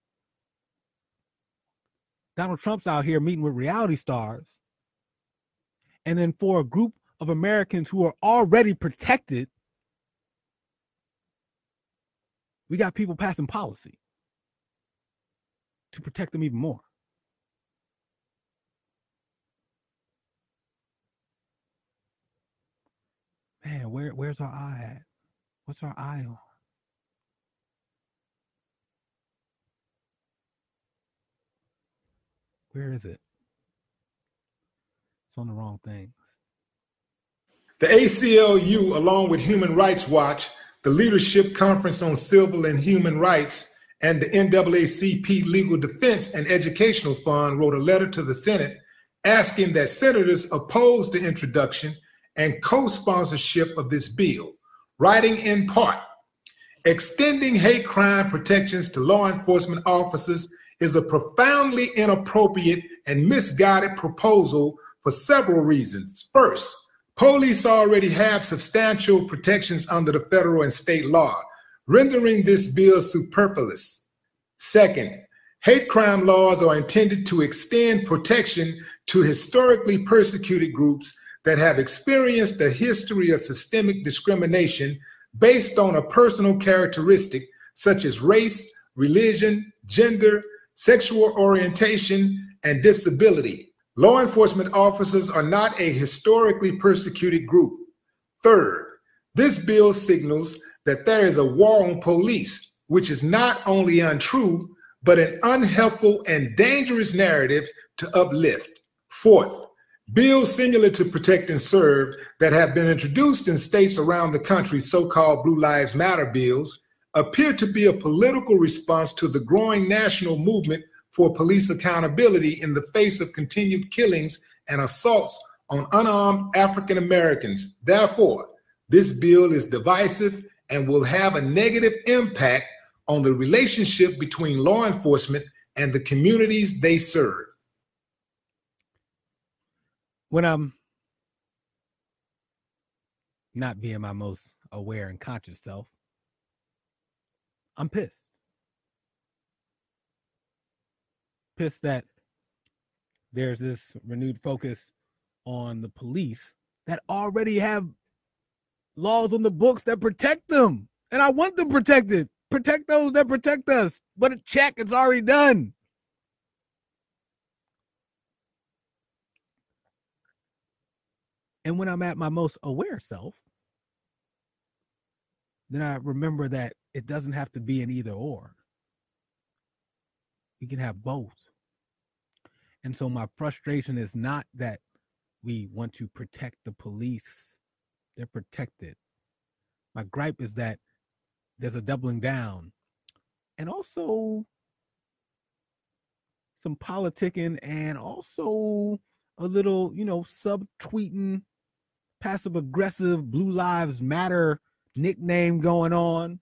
Donald Trump's out here meeting with reality stars. And then for a group of Americans who are already protected, we got people passing policy to protect them even more. Man, where, where's our eye at? What's our eye on? Where is it? It's on the wrong thing. The A C L U, along with Human Rights Watch, the Leadership Conference on Civil and Human Rights, and the N double A C P Legal Defense and Educational Fund wrote a letter to the Senate asking that senators oppose the introduction and co-sponsorship of this bill, writing in part, extending hate crime protections to law enforcement officers is a profoundly inappropriate and misguided proposal for several reasons. First, police already have substantial protections under the federal and state law, rendering this bill superfluous. Second, hate crime laws are intended to extend protection to historically persecuted groups that have experienced a history of systemic discrimination based on a personal characteristic such as race, religion, gender, sexual orientation, and disability. Law enforcement officers are not a historically persecuted group. Third, this bill signals that there is a war on police, which is not only untrue, but an unhelpful and dangerous narrative to uplift. Fourth, bills similar to Protect and Serve that have been introduced in states around the country, so-called Blue Lives Matter bills, appear to be a political response to the growing national movement for police accountability in the face of continued killings and assaults on unarmed African Americans. Therefore, this bill is divisive and will have a negative impact on the relationship between law enforcement and the communities they serve. When I'm not being my most aware and conscious self, I'm pissed. Pissed that there's this renewed focus on the police that already have laws on the books that protect them. And I want them protected. Protect those that protect us. But a check, it's already done. And when I'm at my most aware self, then I remember that it doesn't have to be an either or. We can have both. And so my frustration is not that we want to protect the police. They're protected. My gripe is that there's a doubling down and also some politicking and also a little, you know, subtweeting, passive aggressive Blue Lives Matter nickname going on.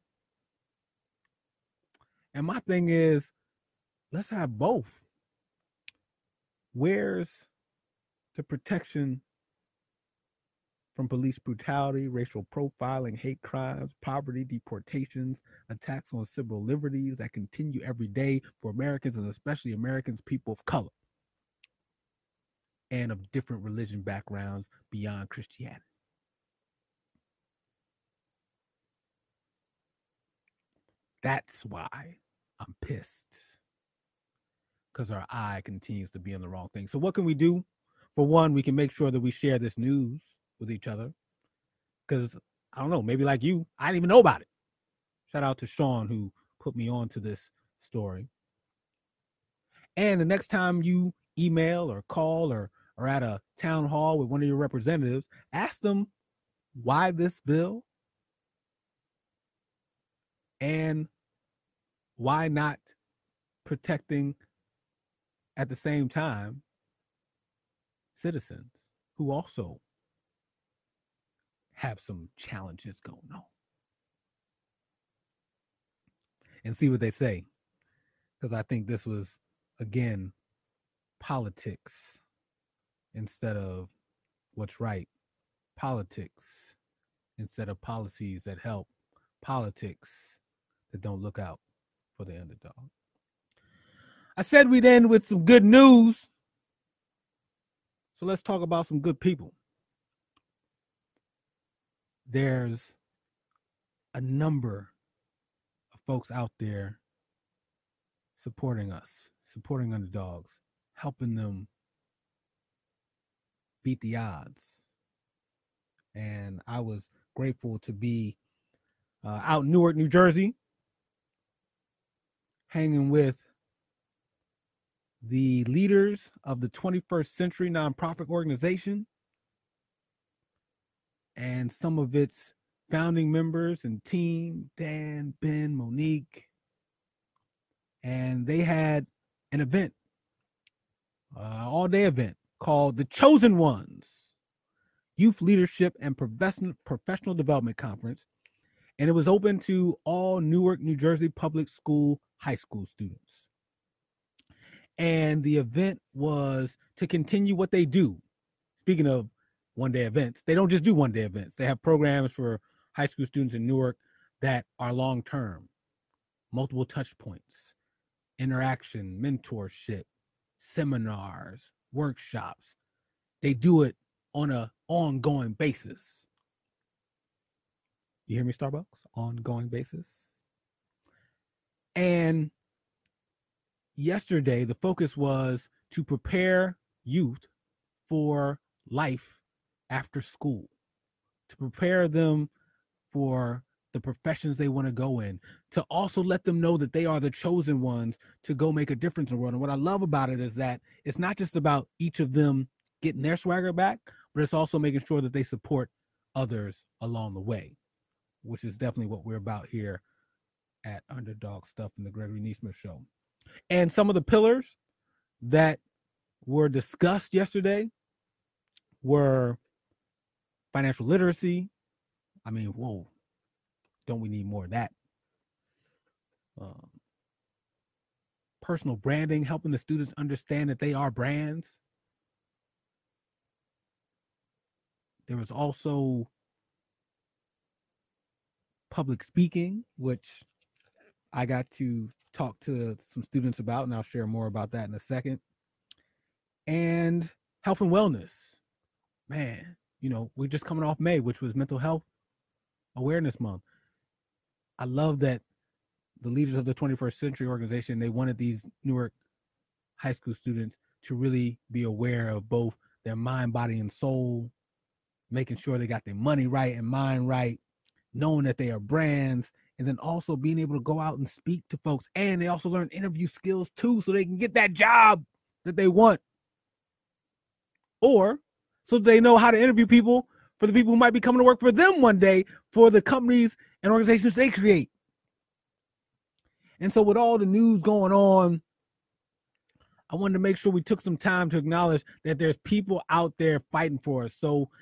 And my thing is, let's have both. Where's the protection from police brutality, racial profiling, hate crimes, poverty, deportations, attacks on civil liberties that continue every day for Americans, and especially Americans, people of color and of different religion backgrounds beyond Christianity? That's why I'm pissed, because our eye continues to be on the wrong thing. So what can we do? For one, we can make sure that we share this news with each other, because I don't know, maybe like you, I didn't even know about it. Shout out to Sean who put me on to this story. And the next time you email or call or or at a town hall with one of your representatives, ask them why this bill and why not protecting at the same time citizens who also have some challenges going on and see what they say. Because I think this was, again, politics instead of what's right. Politics instead of policies that help. Politics that don't look out for the underdog. I said we'd end with some good news. So let's talk about some good people. There's a number of folks out there supporting us, supporting underdogs, helping them beat the odds. And I was grateful to be uh, out in Newark, New Jersey, hanging with the leaders of the twenty-first Century Nonprofit Organization and some of its founding members and team, Dan, Ben, Monique. And they had an event, uh, all-day event called The Chosen Ones, Youth Leadership and Professional Professional Development Conference. And it was open to all Newark, New Jersey public school high school students. And the event was to continue what they do. Speaking of one-day events, they don't just do one-day events. They have programs for high school students in Newark that are long-term, multiple touch points, interaction, mentorship, seminars, workshops. They do it on an ongoing basis. You hear me, Starbucks? Ongoing basis. And yesterday, the focus was to prepare youth for life after school, to prepare them for the professions they want to go in, to also let them know that they are the chosen ones to go make a difference in the world. And what I love about it is that it's not just about each of them getting their swagger back, but it's also making sure that they support others along the way, which is definitely what we're about here at Underdog Stuff in the Gregory Neesmith Show. And some of the pillars that were discussed yesterday were financial literacy. I mean, whoa, don't we need more of that? Um, personal branding, helping the students understand that they are brands. There was also public speaking, which I got to talk to some students about, and I'll share more about that in a second. And health and wellness. Man, you know, we're just coming off May, which was Mental Health Awareness Month. I love that the leaders of the twenty-first Century Organization, they wanted these Newark high school students to really be aware of both their mind, body, and soul, making sure they got their money right and mind right, knowing that they are brands, and then also being able to go out and speak to folks. And they also learn interview skills too, so they can get that job that they want. Or so they know how to interview people for the people who might be coming to work for them one day for the companies and organizations they create. And so with all the news going on, I wanted to make sure we took some time to acknowledge that there's people out there fighting for us. So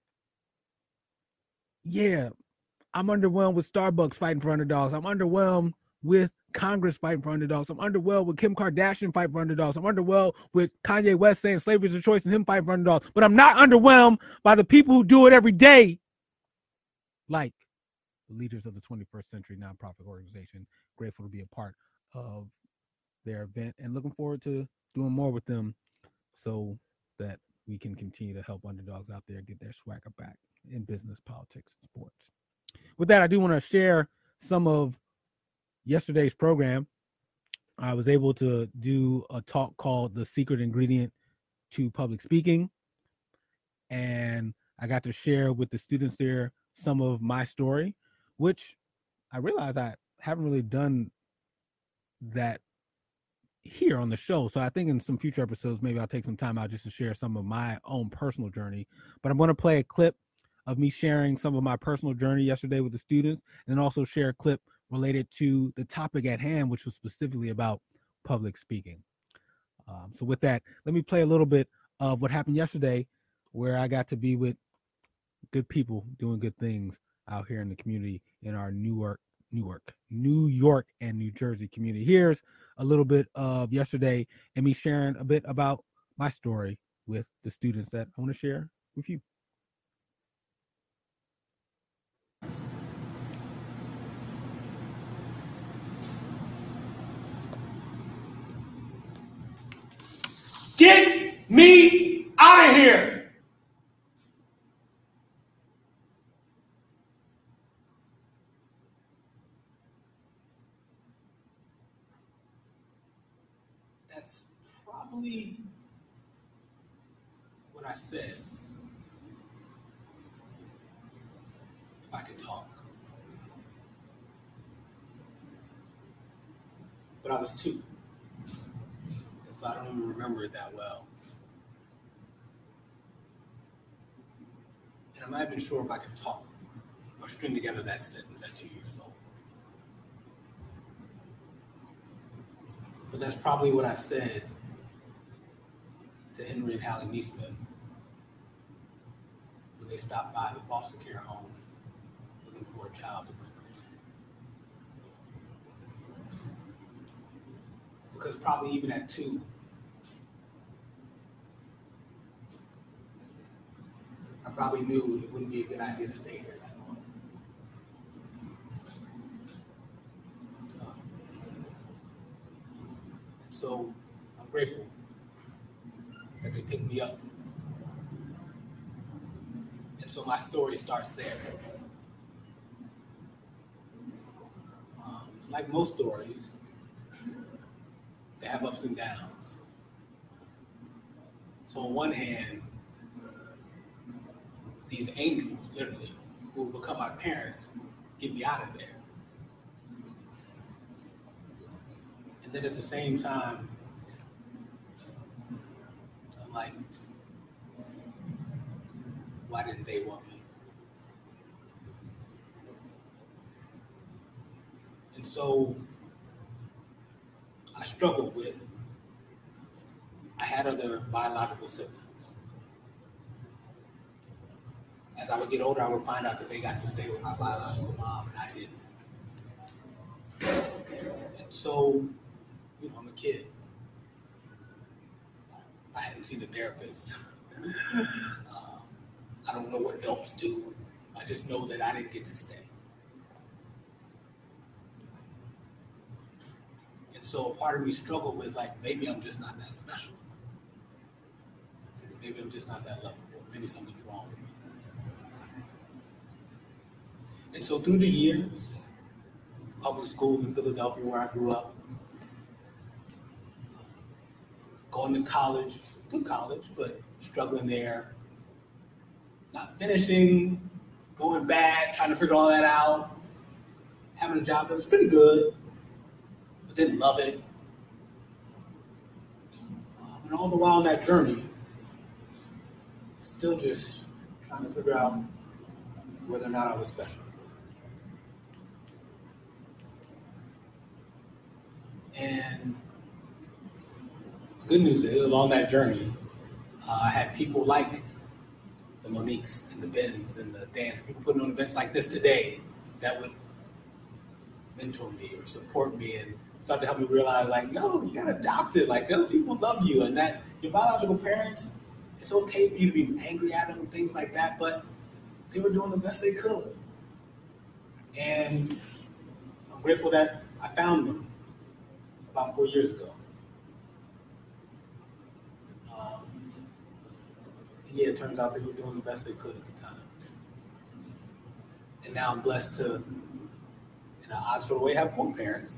yeah, I'm underwhelmed with Starbucks fighting for underdogs. I'm underwhelmed with Congress fighting for underdogs. I'm underwhelmed with Kim Kardashian fighting for underdogs. I'm underwhelmed with Kanye West saying slavery is a choice and him fighting for underdogs. But I'm not underwhelmed by the people who do it every day, like the leaders of the twenty-first Century Nonprofit Organization. Grateful to be a part of their event and looking forward to doing more with them so that we can continue to help underdogs out there get their swagger back in business, politics, and sports. With that, I do want to share some of yesterday's program. I was able to do a talk called The Secret Ingredient to Public Speaking. And I got to share with the students there some of my story, which I realized I haven't really done that here on the show. So I think in some future episodes, maybe I'll take some time out just to share some of my own personal journey. But I'm going to play a clip of me sharing some of my personal journey yesterday with the students, and also share a clip related to the topic at hand, which was specifically about public speaking. Um, so with that, let me play a little bit of what happened yesterday, where I got to be with good people doing good things out here in the community in our Newark, Newark, New York, and New Jersey community. Here's a little bit of yesterday and me sharing a bit about my story with the students that I want to share with you. Get me out of here! That's probably what I said. If I could talk. But I was two. And so I don't even remember it that well. And I'm not even sure if I could talk or string together that sentence at two years old. But that's probably what I said to Henry and Hallie Neesmith when they stopped by the foster care home looking for a child to bring. Because probably even at two, I probably knew it wouldn't be a good idea to stay here that long. Um, so I'm grateful that they picked me up. And so my story starts there. Um, like most stories, they have ups and downs. So on one hand, these angels, literally, who will become my parents, get me out of there. And then at the same time, I'm like, why didn't they want me? And so I struggled with, I had other biological siblings. As I would get older, I would find out that they got to stay with my biological mom, and I didn't. And so, you know, I'm a kid. I hadn't seen a therapist. um, I don't know what adults do. I just know that I didn't get to stay. And so a part of me struggled with, like, maybe I'm just not that special. Maybe I'm just not that lovable. Maybe something's wrong with me. And so through the years, public school in Philadelphia where I grew up, going to college, good college, but struggling there, not finishing, going back, trying to figure all that out, having a job that was pretty good, but didn't love it. Um, and all the while on that journey, still just trying to figure out whether or not I was special. And the good news is, along that journey, uh, I had people like the Moniques and the Bens and the Dans, people putting on events like this today that would mentor me or support me and start to help me realize, like, no, you got adopted. Like, those people love you, and that your biological parents, it's okay for you to be angry at them and things like that, but they were doing the best they could. And I'm grateful that I found them about four years ago. Um, and yeah, it turns out they were doing the best they could at the time. And now I'm blessed to, in an odd sort of way, have four parents.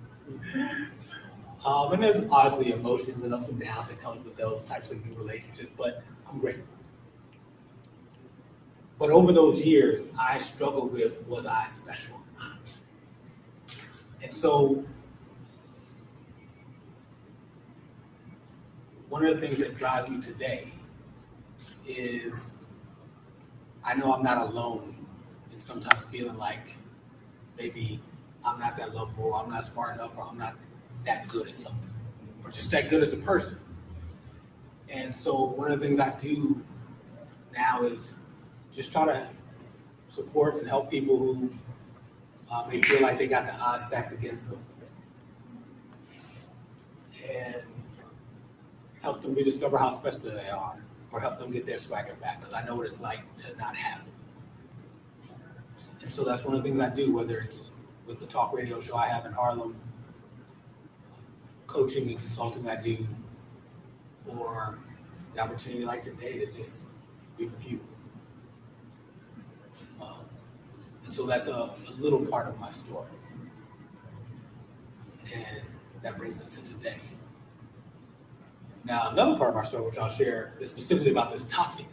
um, and there's obviously emotions and ups and downs that come with those types of new relationships, but I'm grateful. But over those years, I struggled with, was I special? And so one of the things that drives me today is I know I'm not alone in sometimes feeling like maybe I'm not that lovable, I'm not smart enough, or I'm not that good at something, or just that good as a person. And so one of the things I do now is just try to support and help people who uh, may feel like they got the odds stacked against them. And help them rediscover how special they are, or help them get their swagger back, because I know what it's like to not have it. And so that's one of the things I do, whether it's with the talk radio show I have in Harlem, coaching and consulting I do, or the opportunity like today to just be with you. Um, and so that's a, a little part of my story. And that brings us to today. Now, another part of our story, which I'll share, is specifically about this topic.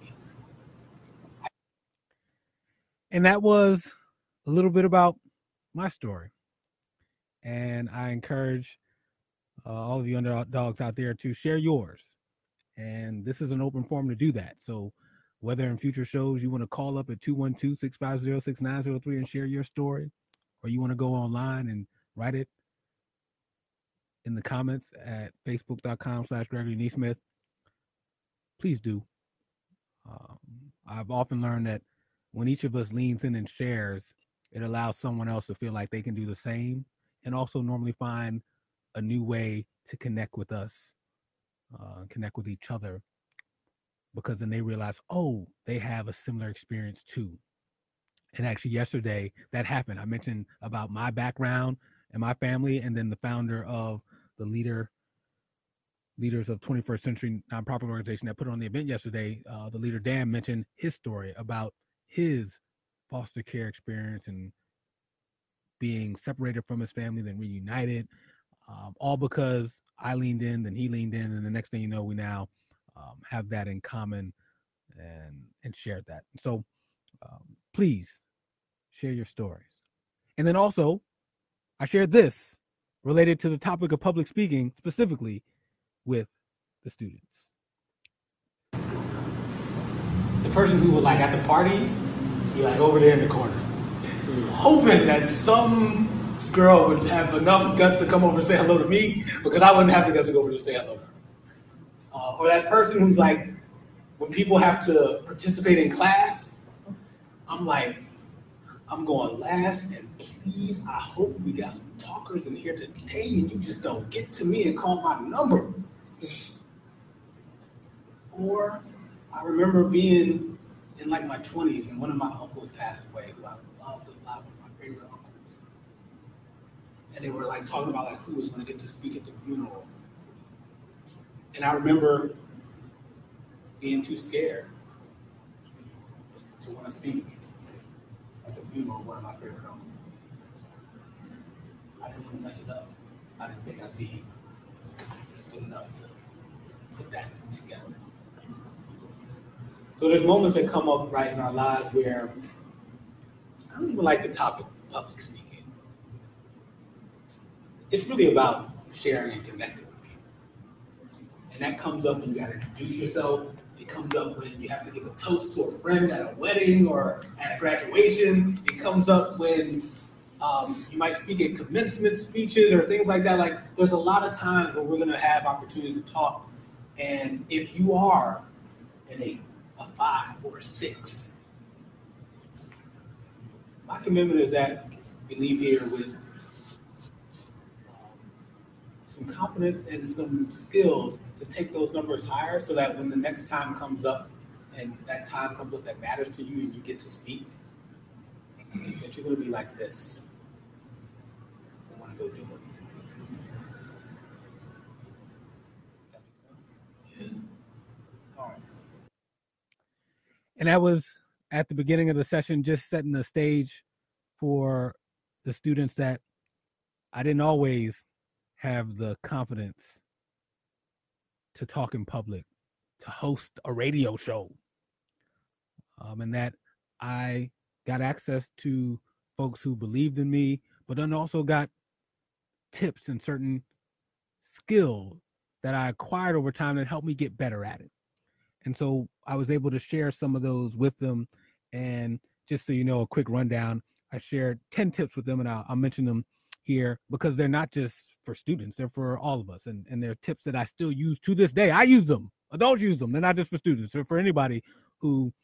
And that was a little bit about my story. And I encourage uh, all of you underdogs out there to share yours. And this is an open forum to do that. So whether in future shows you want to call up at two one two, six five zero, six nine zero three and share your story, or you want to go online and write it in the comments at facebook.com slash Gregory Neesmith, please do. Um, I've often learned that when each of us leans in and shares, it allows someone else to feel like they can do the same, and also normally find a new way to connect with us, uh, connect with each other, because then they realize, oh, they have a similar experience too. And actually yesterday that happened. I mentioned about my background and my family, and then the founder of the leader leaders of twenty-first century nonprofit organization that put on the event yesterday, uh, the leader Dan mentioned his story about his foster care experience and being separated from his family, then reunited, um, all because I leaned in, then he leaned in, and the next thing you know, we now um, have that in common and and shared that. So um, please share your stories. And then also, I shared this related to the topic of public speaking, specifically with the students. The person who was like at the party, be like over there in the corner, mm. hoping that some girl would have enough guts to come over and say hello to me, because I wouldn't have the guts to go over and say hello to her. Uh, or that person who's like, when people have to participate in class, I'm like, I'm going last, and please, I hope we got some talkers in here today and you just don't get to me and call my number. Or I remember being in like my twenties and one of my uncles passed away, who I loved a lot, one of my favorite uncles. And they were like talking about like who was going to get to speak at the funeral. And I remember being too scared to want to speak at the funeral of one of my favorite uncles. I didn't want to mess it up. I didn't think I'd be good enough to put that together. So there's moments that come up right in our lives where I don't even like the topic of public speaking. It's really about sharing and connecting with people. And that comes up when you gotta introduce yourself. It comes up when you have to give a toast to a friend at a wedding or at a graduation. It comes up when um, you might speak at commencement speeches or things like that. Like, there's a lot of times where we're gonna have opportunities to talk. And if you are an eight, a five, or a six, my commitment is that we leave here with um, some confidence and some skills to take those numbers higher, so that when the next time comes up and that time comes up that matters to you and you get to speak, that you're going to be like this. I want to go do it. That makes sense? Yeah. All right. And that was at the beginning of the session, just setting the stage for the students that I didn't always have the confidence to talk in public, to host a radio show, um, and that I got access to folks who believed in me, but then also got tips and certain skills that I acquired over time that helped me get better at it. And so I was able to share some of those with them. And just so you know, a quick rundown, I shared ten tips with them, and I'll, I'll mention them here because they're not just for students, they're for all of us. And, and they're tips that I still use to this day. I use them. Adults use them. They're not just for students. They're for anybody who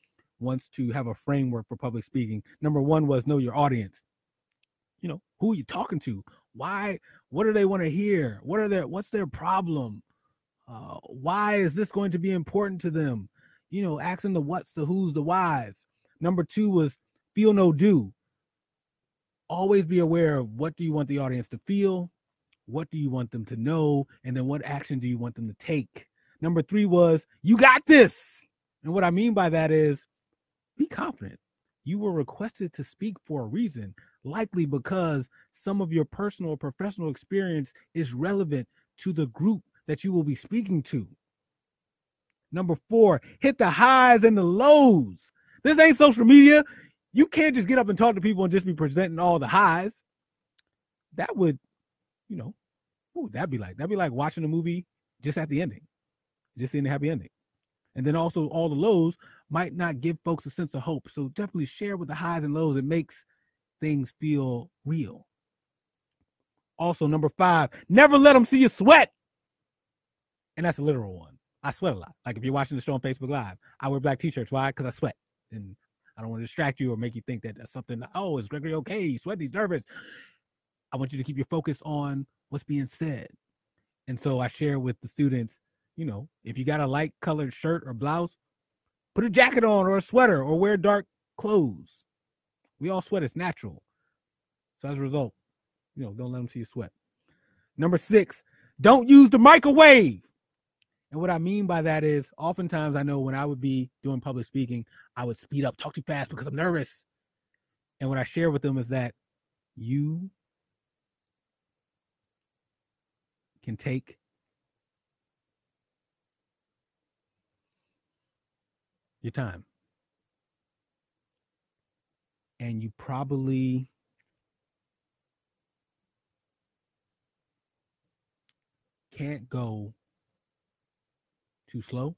wants to have a framework for public speaking. Number one was know your audience. You know, who are you talking to? Why? What do they want to hear? What are their? What's their problem? Uh, why is this going to be important to them? You know, asking the what's, the who's, the whys. Number two was feel no do. Always be aware of what do you want the audience to feel, what do you want them to know, and then what action do you want them to take. Number three was you got this. And what I mean by that is be confident. You were requested to speak for a reason, likely because some of your personal or professional experience is relevant to the group that you will be speaking to. Number four, hit the highs and the lows. This ain't social media. You can't just get up and talk to people and just be presenting all the highs. That would, you know, what would that be like? That'd be like watching a movie just at the ending, just seeing the happy ending. And then also all the lows might not give folks a sense of hope. So definitely share with the highs and lows. It makes things feel real. Also, number five, never let them see you sweat. And that's a literal one. I sweat a lot. Like if you're watching the show on Facebook Live, I wear black t-shirts. Why? Because I sweat. And I don't want to distract you or make you think that that's something, oh, is Gregory okay? He's sweaty, he's nervous. I want you to keep your focus on what's being said. And so I share with the students, you know, if you got a light colored shirt or blouse, put a jacket on or a sweater or wear dark clothes. We all sweat. It's natural. So as a result, you know, don't let them see you sweat. Number six, don't use the microwave. And what I mean by that is oftentimes I know when I would be doing public speaking, I would speed up, talk too fast because I'm nervous. And what I share with them is that you can take your time. And you probably can't go too slow,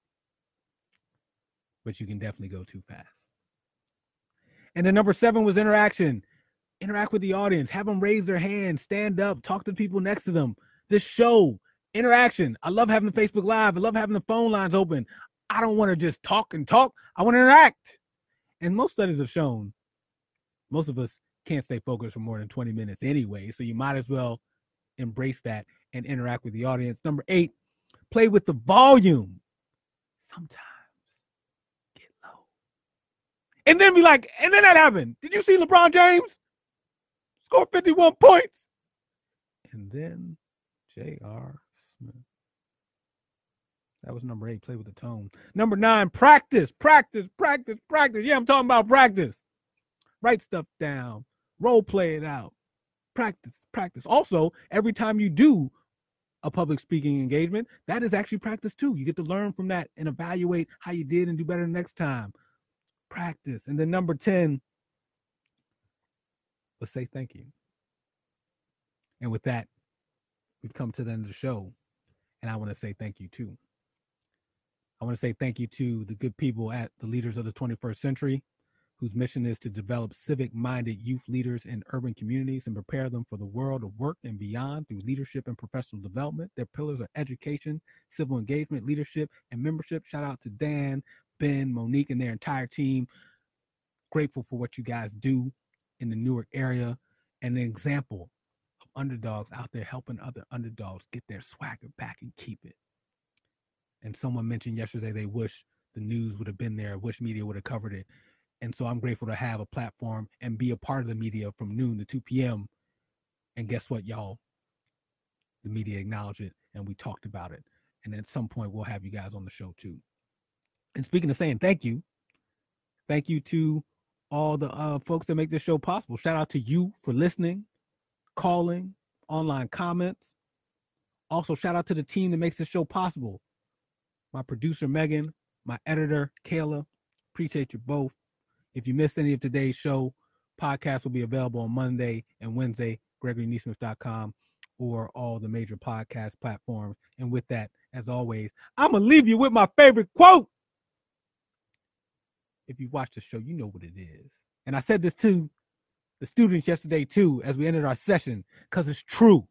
but you can definitely go too fast. And then number seven was interaction. Interact with the audience. Have them raise their hands, stand up, talk to people next to them. This show, interaction. I love having the Facebook Live. I love having the phone lines open. I don't want to just talk and talk. I want to interact. And most studies have shown most of us can't stay focused for more than twenty minutes anyway, so you might as well embrace that and interact with the audience. Number eight, play with the volume. Sometimes get low. And then be like, and then that happened. Did you see LeBron James score fifty-one points? And then J R. Smith. That was number eight, play with the tone. Number nine, practice, practice, practice, practice. Yeah, I'm talking about practice. Write stuff down. Role play it out. Practice, practice. Also, every time you do a public speaking engagement, that is actually practice too. You get to learn from that and evaluate how you did and do better next time. Practice. And then number ten, let's say thank you. And with that, we've come to the end of the show. And I want to say thank you too. I want to say thank you to the good people at the Leaders of the twenty-first Century, whose mission is to develop civic-minded youth leaders in urban communities and prepare them for the world of work and beyond through leadership and professional development. Their pillars are education, civil engagement, leadership, and membership. Shout out to Dan, Ben, Monique, and their entire team. Grateful for what you guys do in the Newark area, and an example of underdogs out there helping other underdogs get their swagger back and keep it. And someone mentioned yesterday they wish the news would have been there, wish media would have covered it. And so I'm grateful to have a platform and be a part of the media from noon to two p.m. And guess what, y'all? The media acknowledged it, and we talked about it. And at some point, we'll have you guys on the show, too. And speaking of saying thank you, thank you to all the uh, folks that make this show possible. Shout out to you for listening, calling, online comments. Also, shout out to the team that makes this show possible. My producer, Megan, my editor, Kayla. Appreciate you both. If you missed any of today's show, podcasts will be available on Monday and Wednesday, gregory neesmith dot com, or all the major podcast platforms. And with that, as always, I'm going to leave you with my favorite quote. If you watch the show, you know what it is. And I said this to the students yesterday, too, as we ended our session, because it's true.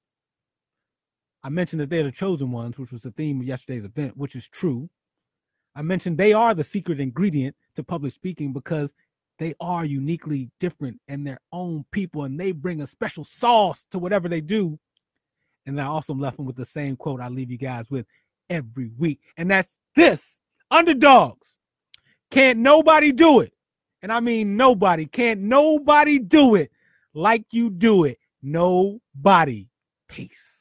I mentioned that they're the chosen ones, which was the theme of yesterday's event, which is true. I mentioned they are the secret ingredient to public speaking because they are uniquely different and their own people, and they bring a special sauce to whatever they do. And I also left them with the same quote I leave you guys with every week, and that's this: underdogs. Can't nobody do it. And I mean nobody. Can't nobody do it like you do it. Nobody. Peace.